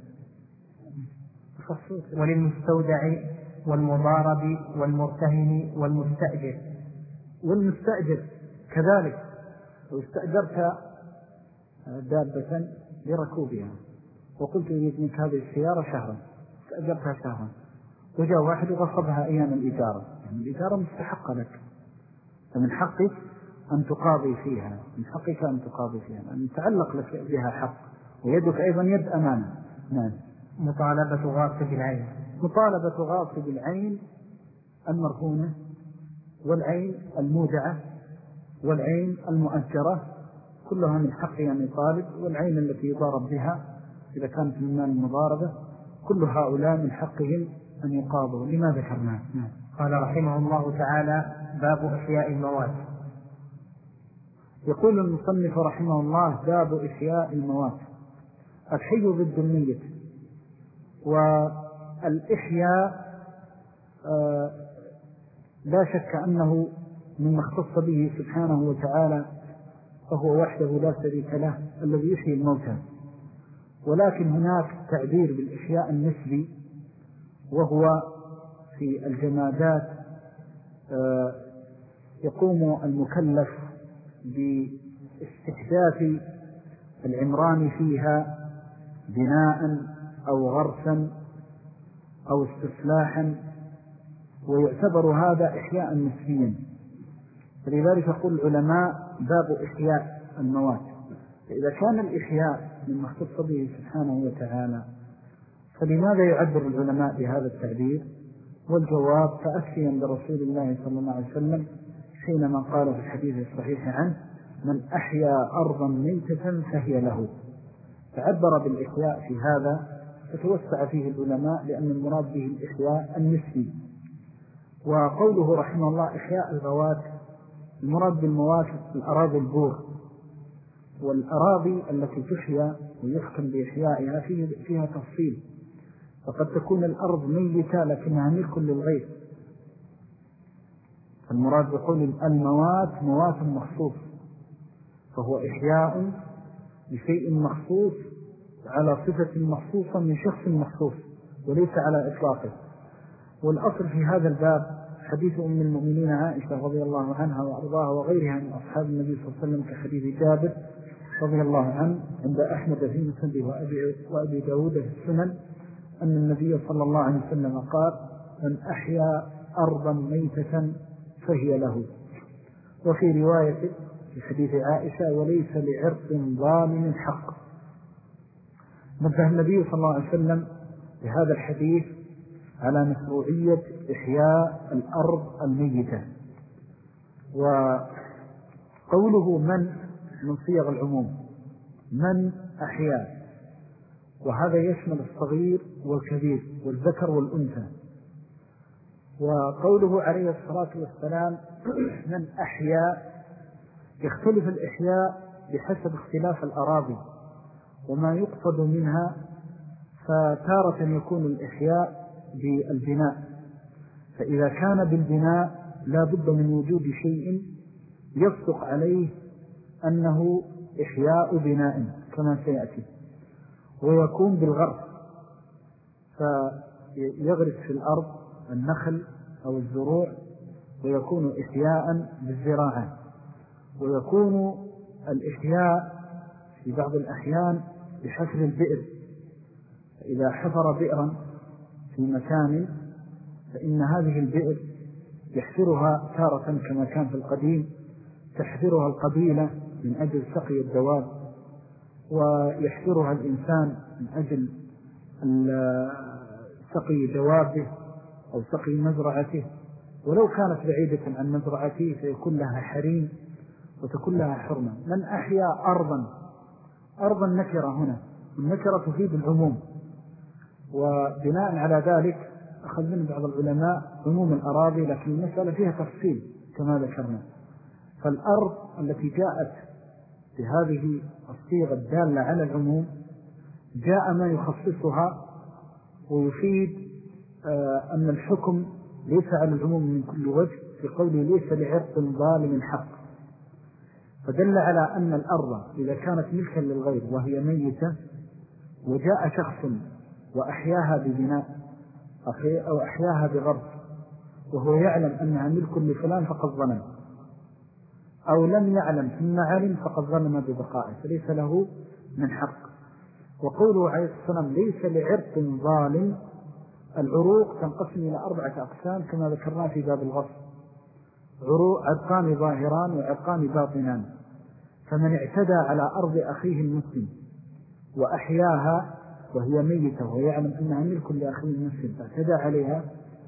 وللمستودع والمضارب والمرتهن والمستأجر. والمستأجر كذلك، لو استأجرت دابة لركوبها وقلت يريد منك هذه السيارة شهرا، استأجرتها شهرا وجاء واحد وغصبها أيام الإجارة، يعني الإجارة مستحقة لك، فمن حقك أن تقاضي فيها، من حقك أن تقاضي فيها، أن يتعلق لك بها حق، ويدك أيضا يد أمانة. نعم. مطالبة غاصب العين مطالبة غاصب العين المرهونة والعين المودعة والعين المؤجرة كلها من حقه أن يطالب، والعين التي يضارب بها إذا كانت من مال المضاربة، كل هؤلاء من حقهم أن يقاضوا لما ذكرناه. نعم. قال رحمه الله تعالى: باب إحياء الموات. يقول المصنف رحمه الله: باب إحياء الموات. الحي ضد الميت، والإحياء آه لا شك أنه مما اختص به سبحانه وتعالى، فهو وحده لا شريك له الذي يحيي الموتى. ولكن هناك تعبير بالإحياء النسبي، وهو في الجمادات آه يقوم المكلف باستحداث العمران فيها بناء أو غرسا أو استصلاحا، ويعتبر هذا إحياء نسبيا. فلذلك يقول العلماء: باب إحياء الموات. فإذا كان الإحياء مما اختص به سبحانه وتعالى، فلماذا يعبر العلماء بهذا التعبير؟ والجواب: تأسيا برسول الله صلى الله عليه وسلم حينما قال في الحديث الصحيح عنه: من أحيا أرضا ميتة فهي له. تعبر بالإحياء في هذا، فتوسع فيه العلماء، لأن المراد به الإحياء النسبي. وقوله رحمه الله إحياء الموات، المراد بالموات الأراضي البور، والأراضي التي تحيا ويحكم بإحيائها فيها تفصيل، فقد تكون الأرض ميتة لكنها ملك للغير. المراد بقول الموات موات مخصوص، فهو إحياء بشيء مخصوص على صفة مخصوصة من شخص مخصوص وليس على إطلاقه. والأصل في هذا الباب حديث أم المؤمنين عائشة رضي الله عنها وأرضاها وغيرها من أصحاب النبي صلى الله عليه وسلم، كحديث جابر رضي الله عنه عند أحمد في مسنده وأبي داود في السنن، أن النبي صلى الله عليه وسلم قال: من أحيا أرضا ميتة فهي له. وفي رواية في حديث عائشة: وليس لعرض ظالم حق. نبه النبي صلى الله عليه وسلم بهذا الحديث على مشروعية إحياء الأرض الميتة. وقوله من من صيغ العموم، من أحيا، وهذا يشمل الصغير والكبير والذكر والأنثى. وقوله عليه الصلاة والسلام من أحيا، يختلف الإحياء بحسب اختلاف الأراضي وما يقصد منها، فتارة يكون الإحياء بالبناء، فإذا كان بالبناء لا بد من وجود شيء يصدق عليه أنه إحياء بناء كما سيأتي. ويكون بالغرس، فيغرس في الأرض النخل أو الزروع، ويكون إحياء بالزراعة. ويكون الإحياء في بعض الأحيان بحفر البئر. إذا حفر بئرا في مكان فإن هذه البئر يحفرها تارة كما كان في القديم تحفرها القبيلة من أجل سقي الدواب، ويحفرها الإنسان من أجل سقي دوابه أو سقي مزرعته، ولو كانت بعيدة عن مزرعته فيكون لها حريم وتكون لها حرمة. من أحيا أرضا، أرضا نكرة هنا، النكرة تفيد العموم، وبناء على ذلك أخذ من بعض العلماء عموم الأراضي، لكن المسألة فيها تفصيل كما ذكرنا. فالأرض التي جاءت بهذه الصيغة الدالة على العموم جاء ما يخصصها ويفيد آه أن الحكم ليس على العموم من كل وجه، في قوله ليس لعرق ظالم حق، فدل على أن الأرض إذا كانت ملكا للغير وهي ميتة وجاء شخص وأحياها ببناء أو أحياها بغرب وهو يعلم أنها ملك لفلان فقد ظلم، أو لم يعلم ثم علم فقد ظلم ببقائه فليس له من حق. وقوله عليه السلام ليس لعرق ظالم، العروق تنقسم إلى أربعة أقسام كما ذكرنا في باب الغصب، عرقان ظاهران وعرقان باطنان. فمن اعتدى على أرض أخيه المسلم وأحياها وهي ميتة ويعلم أنها ملك لأخيه المسلم فاعتدى عليها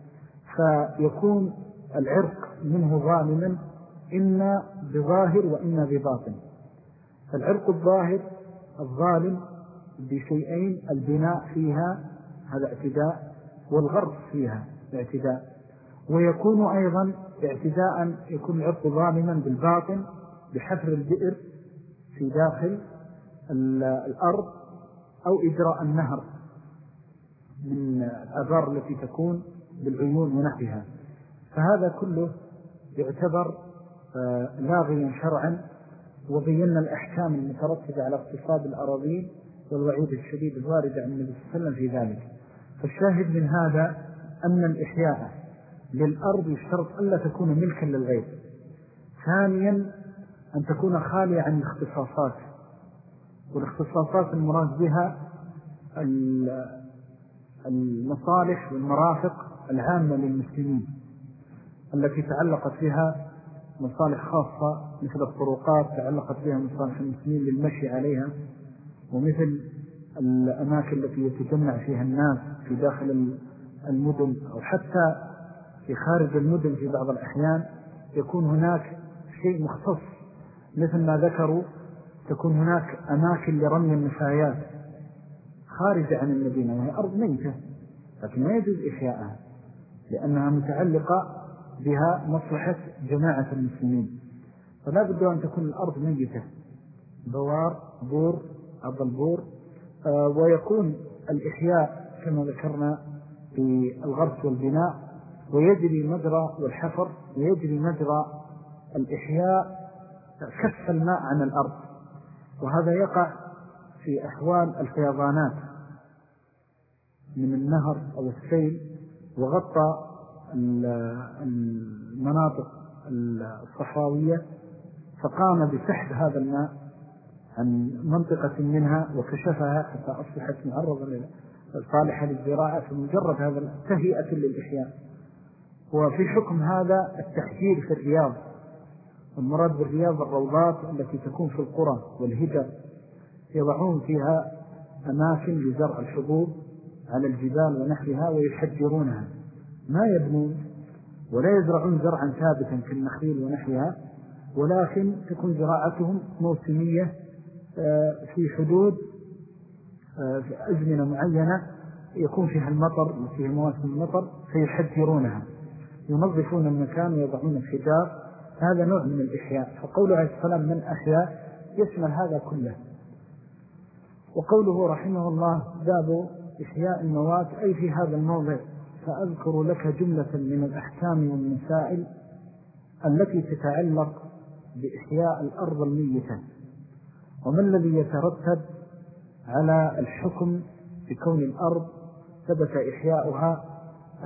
فيكون العرق منه ظالما إما بظاهر وإما بباطن. فالعرق الظاهر الظالم بشيئين، البناء فيها هذا اعتداء والغرب فيها اعتداء، ويكون أيضا اعتداء يكون العرق ظالما بالباطن بحفر البئر في داخل الأرض أو إجراء النهر من الآبار التي تكون بالعيون ونحوها، فهذا كله يعتبر لاغيا شرعا. وبينا الأحكام المترتبة على اغتصاب الأراضين والوعيد الشديد الوارد عن النبي صلى الله عليه وسلم في ذلك. فالشاهد من هذا أن الإحياء للأرض يشترط ألا تكون ملكا للغير. ثانيا أن تكون خالية عن الاختصاصات، والاختصاصات المراد بها المصالح والمرافق العامة للمسلمين التي تعلقت بها مصالح خاصة مثل الطرقات تعلقت بها مصالح المسلمين للمشي عليها، ومثل الأماكن التي يتجمع فيها الناس في داخل المدن أو حتى في خارج المدن. في بعض الأحيان يكون هناك شيء مختص مثل ما ذكروا، تكون هناك أماكن لرمي النفايات خارجة عن المدينة وهي أرض ميتة لكن ما يجوز إحياءها لأنها متعلقة بها مصلحة جماعة المسلمين. فلا بد أن تكون الأرض ميتة، بوار بور أرض البور. آه ويكون الإحياء كما ذكرنا في الغرس والبناء، ويجري مجرى والحفر ويجري مجرى الإحياء كف الماء عن الأرض، وهذا يقع في أحوال الفيضانات من النهر أو السيل وغطى المناطق الصحراوية فقام بسحب هذا الماء عن منطقة منها وكشفها حتى أصبحت معرضة صالحة للزراعة، فمجرد هذا تهيئة للإحياء. وفي حكم هذا التحجير في الرياض، والمراد بالرياض الروضات التي تكون في القرى والهجر يضعون فيها أماكن لزرع الحبوب على الجبال ونحوها ويحجرونها، ما يبنون ولا يزرعون زرعا ثابتا كالنخيل ونحوها، ولكن تكون زراعتهم موسمية في حدود في أزمنة معينة يكون فيها المطر وفيها مواسم المطر فيحجرونها، ينظفون المكان ويضعون الحجار. هذا نوع من الإحياء. فقوله عليه السلام من أحياء يشمل هذا كله. وقوله رحمه الله باب إحياء الموات أي في هذا الموضع سأذكر لك جملة من الأحكام والمسائل التي تتعلق بإحياء الأرض الميتة، وما الذي يترتب على الحكم بكون الأرض ثبت إحياؤها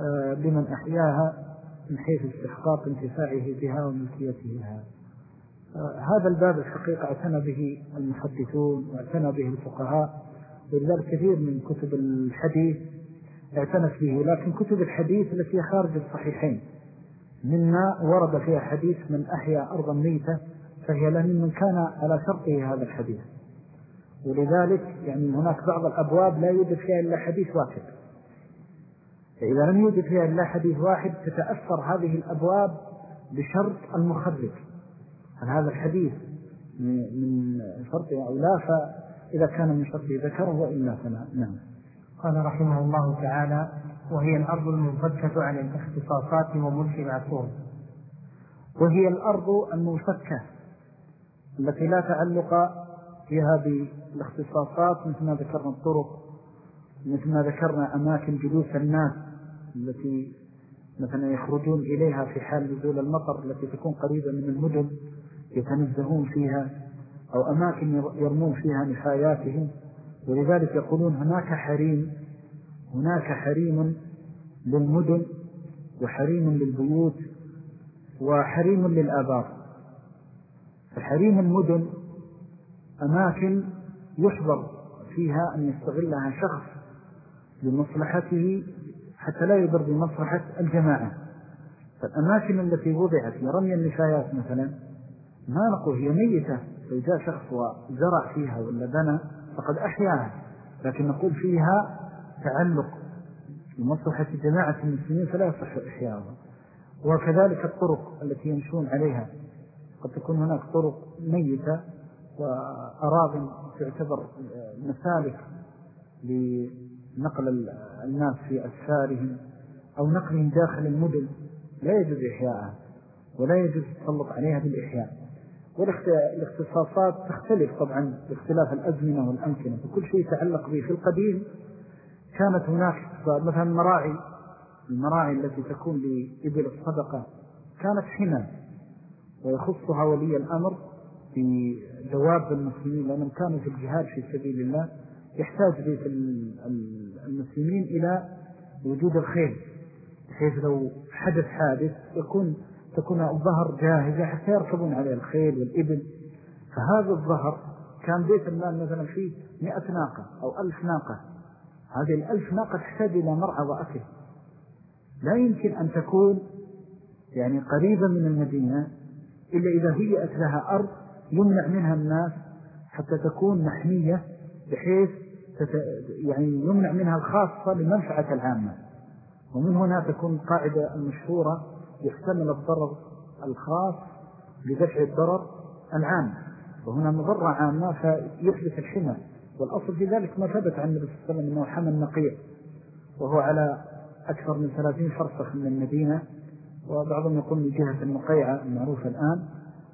بمن أحياها من حيث استحقاق انتفاعه بها وملكيتها. هذا الباب الحقيقة اعتنى به المحدثون واعتنى به الفقهاء، ولذلك كثير من كتب الحديث اعتنت به. لكن كتب الحديث التي خارج الصحيحين مما ورد فيها حديث من أحيا أرضا ميتة فهي لمن كان على شرطه هذا الحديث. ولذلك يعني هناك بعض الأبواب لا يوجد فيها إلا حديث واحد، فإذا لم يوجد فيها إلا حديث واحد تتأثر هذه الأبواب بشرط المخرج، هل هذا الحديث من شرطه أو لا، فإذا كان من شرطه ذكره وإلا فلا. نعم. قال رحمه الله تعالى: وهي الأرض المنفكة عن الاختصاصات وملك معصوم. وهي الأرض المنفكة التي لا تعلق فيها بالاختصاصات، مثل ما ذكرنا الطرق، مثل ما ذكرنا أماكن جلوس الناس التي مثلا يخرجون إليها في حال نزول المطر، التي تكون قريبة من المدن يتنزهون فيها، أو أماكن يرمون فيها نحاياتهم. ولذلك يقولون هناك حريم هناك حريم للمدن وحريم للبيوت وحريم للآبار. فحريم المدن أماكن يحضر فيها أن يستغلها شخص لمصلحته حتى لا يضر بمصلحة الجماعة. فالأماكن التي وضعت لرمي النفايات مثلا ما نقول هي ميتة، لو جاء شخص وزرع فيها ولا بنى فقد أحياها، لكن نقول فيها تعلق بمصلحة جماعة المسلمين فلا يصح إحياها. وكذلك الطرق التي يمشون عليها، قد تكون هناك طرق ميتة وأراضٍ تعتبر مسالك لنقل الناس في أسفارهم أو نقلهم داخل المدن، لا يجوز إحياءها ولا يجوز التسلط عليها بالإحياء. والاختصاصات تختلف طبعا باختلاف الأزمنة والأمكنة، وكل شيء يتعلق به. في القديم كانت هناك مثلا مراعي، المراعي التي تكون لإبل الصدقة كانت حمى ويخصها ولي الأمر في دواب المسلمين، لأنهم كانوا في الجهاد في سبيل الله يحتاج بيت المسلمين إلى وجود الخيل، بحيث لو حدث حادث يكون تكون الظهر جاهزة حتى يركبون عليه الخيل والإبل. فهذا الظهر كان بيت المال مثلا فيه مئة ناقة أو ألف ناقة، هذه الألف ناقة تحتاج إلى مرعى وأكل، لا يمكن أن تكون يعني قريبة من المدينة إلا إذا هيئت لها أرض يمنع منها الناس حتى تكون محمية، بحيث يعني يمنع منها الخاصة لمنفعة العامة. ومن هنا تكون القاعدة المشهورة: يحتمل الضرر الخاص لدفع الضرر العام، وهنا مضرة عامة فيحدث الحمى. والأصل في ذلك ما ثبت عن النبي صلى الله عليه وسلم أنه حمى النقيع وهو على أكثر من ثلاثين فرسخ من المدينة، وبعضهم يقول من جهة النقيعة المعروفة الآن.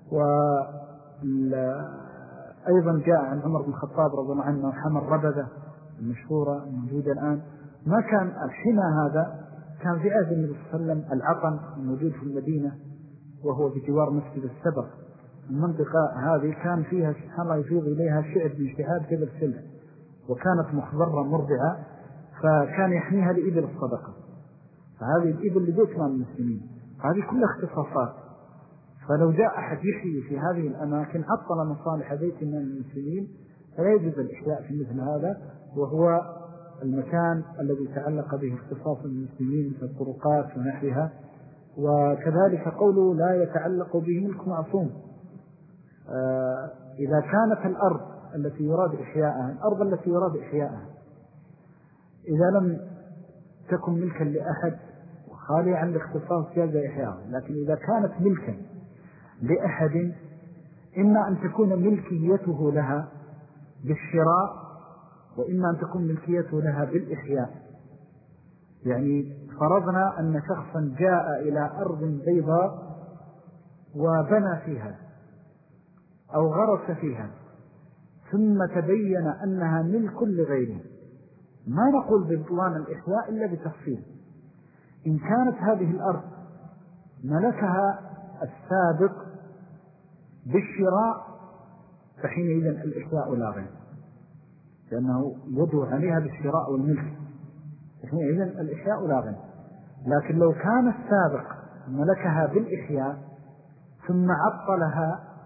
وأيضا جاء عن عمر بن الخطاب رضي الله عنه حمى الربذة المشهورة موجودة الآن. ما كان الحمى هذا كان في عهد النبي صلى الله عليه وسلم العقن الموجود في المدينة وهو بجوار مسجد السبق. المنطقة هذه كان فيها سبحان الله يفيض إليها شعب من شعاب جبل سلع، وكانت مخضرة مرضعة، فكان يحميها لإبل الصدقة. فهذه الإبل لبيت مال المسلمين، هذه كلها اختصاصات. فلو جاء أحد يحيي في هذه الأماكن عطل مصالح بيت من المسلمين فلا يجوز الإحياء في مثل هذا، وهو المكان الذي تعلق به اختصاص المسلمين في الطرقات ونحوها. وكذلك قوله لا يتعلق به ملك معصوم، آه إذا كانت الأرض التي يراد إحياءها الأرض التي يراد إحياءها إذا لم تكن ملكا لأحد وخالية عن الاختصاص جاز إحياءها، لكن إذا كانت ملكا لأحد إما أن تكون ملكيته لها بالشراء وإما أن تكون ملكيته لها بالإحياء. يعني فرضنا أن شخصا جاء إلى أرض بيضاء وبنى فيها أو غرس فيها ثم تبين أنها ملك لغيره، ما نقول ببطلان الإحياء إلا بتفصيل. إن كانت هذه الأرض ملكها السابق بالشراء فحينئذ الإحياء لا غير، لأنه يدعو عليها بالشراء والملك، فحينئذ الإحياء لا غير. لكن لو كان السابق ملكها بالإحياء ثم عطلها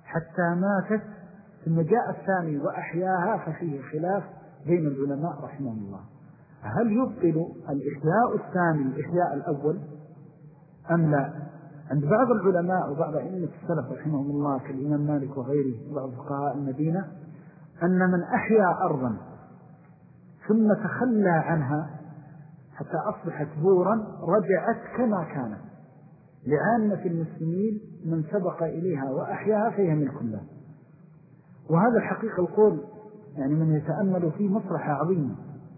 حتى ماتت ثم جاء الثاني وأحياها، ففيه خلاف بين العلماء رحمهم الله، هل يبطل الإحياء الثاني الإحياء الأول أم لا؟ عند بعض العلماء وبعض أئمة السلف رحمهم الله كالإمام مالك وغيره وبعض فقهاء المدينة أن من أحيا أرضا ثم تخلى عنها حتى أصبحت بورا رجعت كما كانت لعامة المسلمين من سبق إليها وأحياها فيها ملك الله. وهذا الحقيقة القول يعني من يتأمل فيه مصلحة عظيمة،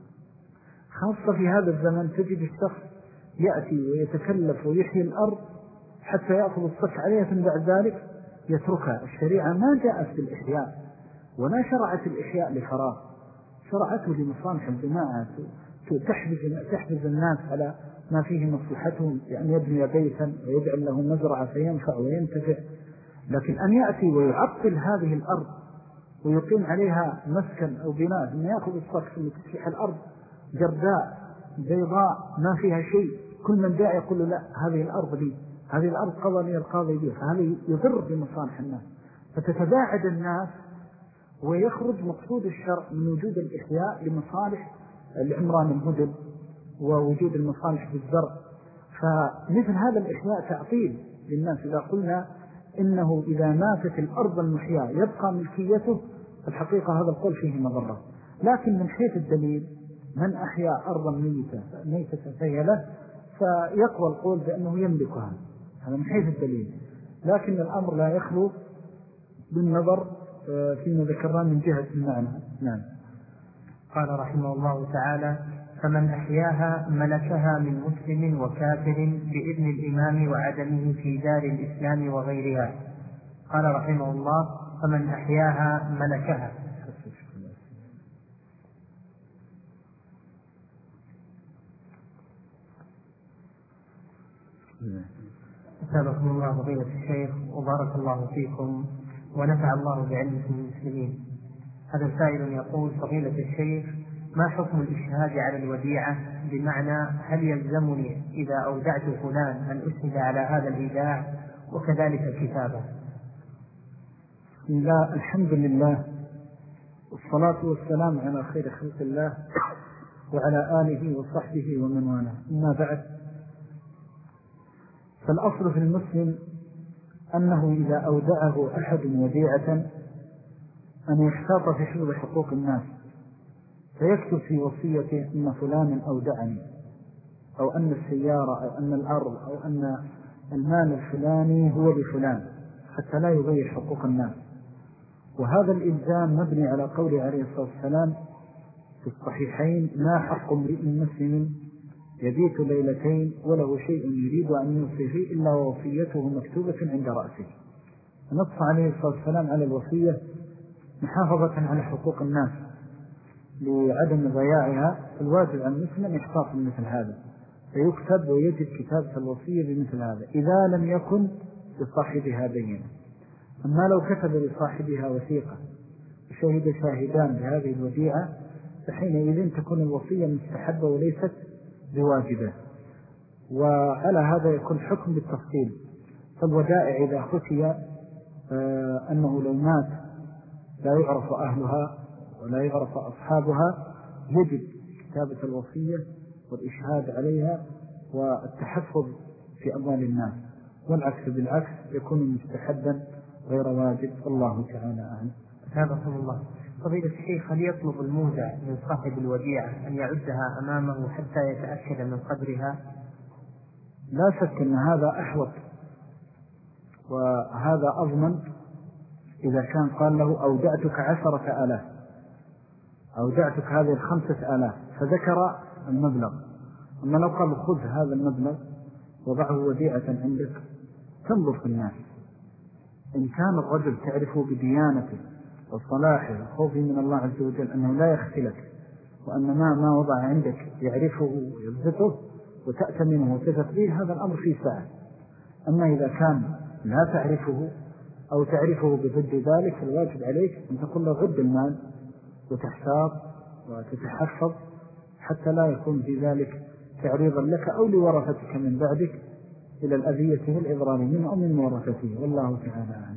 خاصة في هذا الزمن تجد الشخص يأتي ويتكلف ويحيي الأرض حتى يأخذ الصك عليها ثم بعد ذلك يتركها. الشريعة ما جاءت بالإحياء ولا شرعت الإحياء لفراغ، شرعته لمصالح الجماعة تحفز, تحفز الناس على ما فيه مصلحتهم، بأن يبني بيتا ويجعل له مزرعة فينفع وينتفع. لكن أن يأتي ويعطل هذه الأرض ويقيم عليها مسكن أو بناء ثم يأخذ الصك ثم تصبح الأرض جرداء بيضاء ما فيها شيء، كل من جاء يقول له لا هذه الأرض لي، هذه الأرض قضى لي القاضي بها، فهذا يضر بمصالح الناس، فتتباعد الناس ويخرج مقصود الشرع من وجود الإحياء لمصالح العمران المدن ووجود المصالح بالزرع. فمثل هذا الإحياء تعطيل للناس. إذا قلنا إنه إذا ماتت الأرض المحياة يبقى ملكيته، الحقيقة هذا القول فيه مضرة. لكن من حيث الدليل من أحيا أرضا ميتة ميتة فهي له، فيقوى القول بأنه يملكها، هذا من حيث الدليل. لكن الأمر لا يخلو بالنظر فيما ذكرنا من جهة المعنى. نعم. قال رحمه الله تعالى: فمن أحياها ملكها من مسلم وكافر بإذن الإمام وعدمه في دار الإسلام وغيرها. قال رحمه الله: فمن أحياها ملكها. أسألكم الله فضيلة الشيخ وبارك الله فيكم ونفع الله بعلمكم المسلمين. هذا سائل يقول: فضيلة الشيخ، ما حكم الإشهاد على الوديعة؟ بمعنى هل يلزمني إذا أودعت فلان أن أشهد على هذا الإيداع وكذلك الكتابة؟ لا، الحمد لله والصلاة والسلام على خير خلق الله وعلى آله وصحبه ومن والاه. أما بعد، فالأصل في المسلم أنه إذا أودعه أحد وديعة أن يحتاط في حفظ حقوق الناس، فيكتب في وصيته أن فلان أودعني، أو أن السيارة أو أن الأرض أو أن المال الفلاني هو لفلان، حتى لا يضيع حقوق الناس. وهذا الإلزام مبني على قول عليه الصلاة والسلام في الصحيحين: ما حق امرئ مسلم يبيت ليلتين وله شيء يريد أن يوصي فيه إلا ووصيته مكتوبة عند رأسه. نص عليه الصلاة والسلام على الوصية محافظة على حقوق الناس لعدم ضياعها. الواجب على المسلم يحتاط مثل هذا، فيكتب ويجب كتابة الوصية بمثل هذا إذا لم يكن لصاحبها بينة. أما لو كتب لصاحبها وثيقة وشهد شاهدان بهذه الوديعة، فحينئذ تكون الوصية مستحبة وليست بواجبة. وعلى هذا يكون حكم بالتفصيل. فالودائع إذا خفي أنه لو مات لا يعرف أهلها ولا يعرف أصحابها، يجب كتابة الوصية والإشهاد عليها والتحفظ في أموال الناس، والعكس بالعكس يكون مستحبا غير واجب. الله تعالى أعلم. أثابكم الله. فضيلة الشيخ، هل يطلب المودع من صاحب الوديعة أن يعدها أمامه حتى يتأكد من قدرها؟ لا شك أن هذا أحوط وهذا أضمن إذا كان قال له: أودعتك عشرة آلاف، أودعتك هذه الخمسة آلاف، فذكر المبلغ. أما لو قال: خذ هذا المبلغ وضعه وديعة عندك تنظر في الناس، إن كان الرجل تعرفه بديانته وصلاحه وخوفه من الله عز وجل أنه لا يختلك، وأن ما ما وضع عندك يعرفه ويضبطه وتأتمنه وتثق به، هذا الأمر فيه سعة. أما إذا كان لا تعرفه أو تعرفه بضد ذلك، فالواجب عليك أن تقول له: عد المال وتحتاط وتتحفظ حتى لا يكون في ذلك تعريضا لك أو لورثتك من بعدك إلى الأذية والإضرار منه أو من ورثته. والله تعالى أعلم.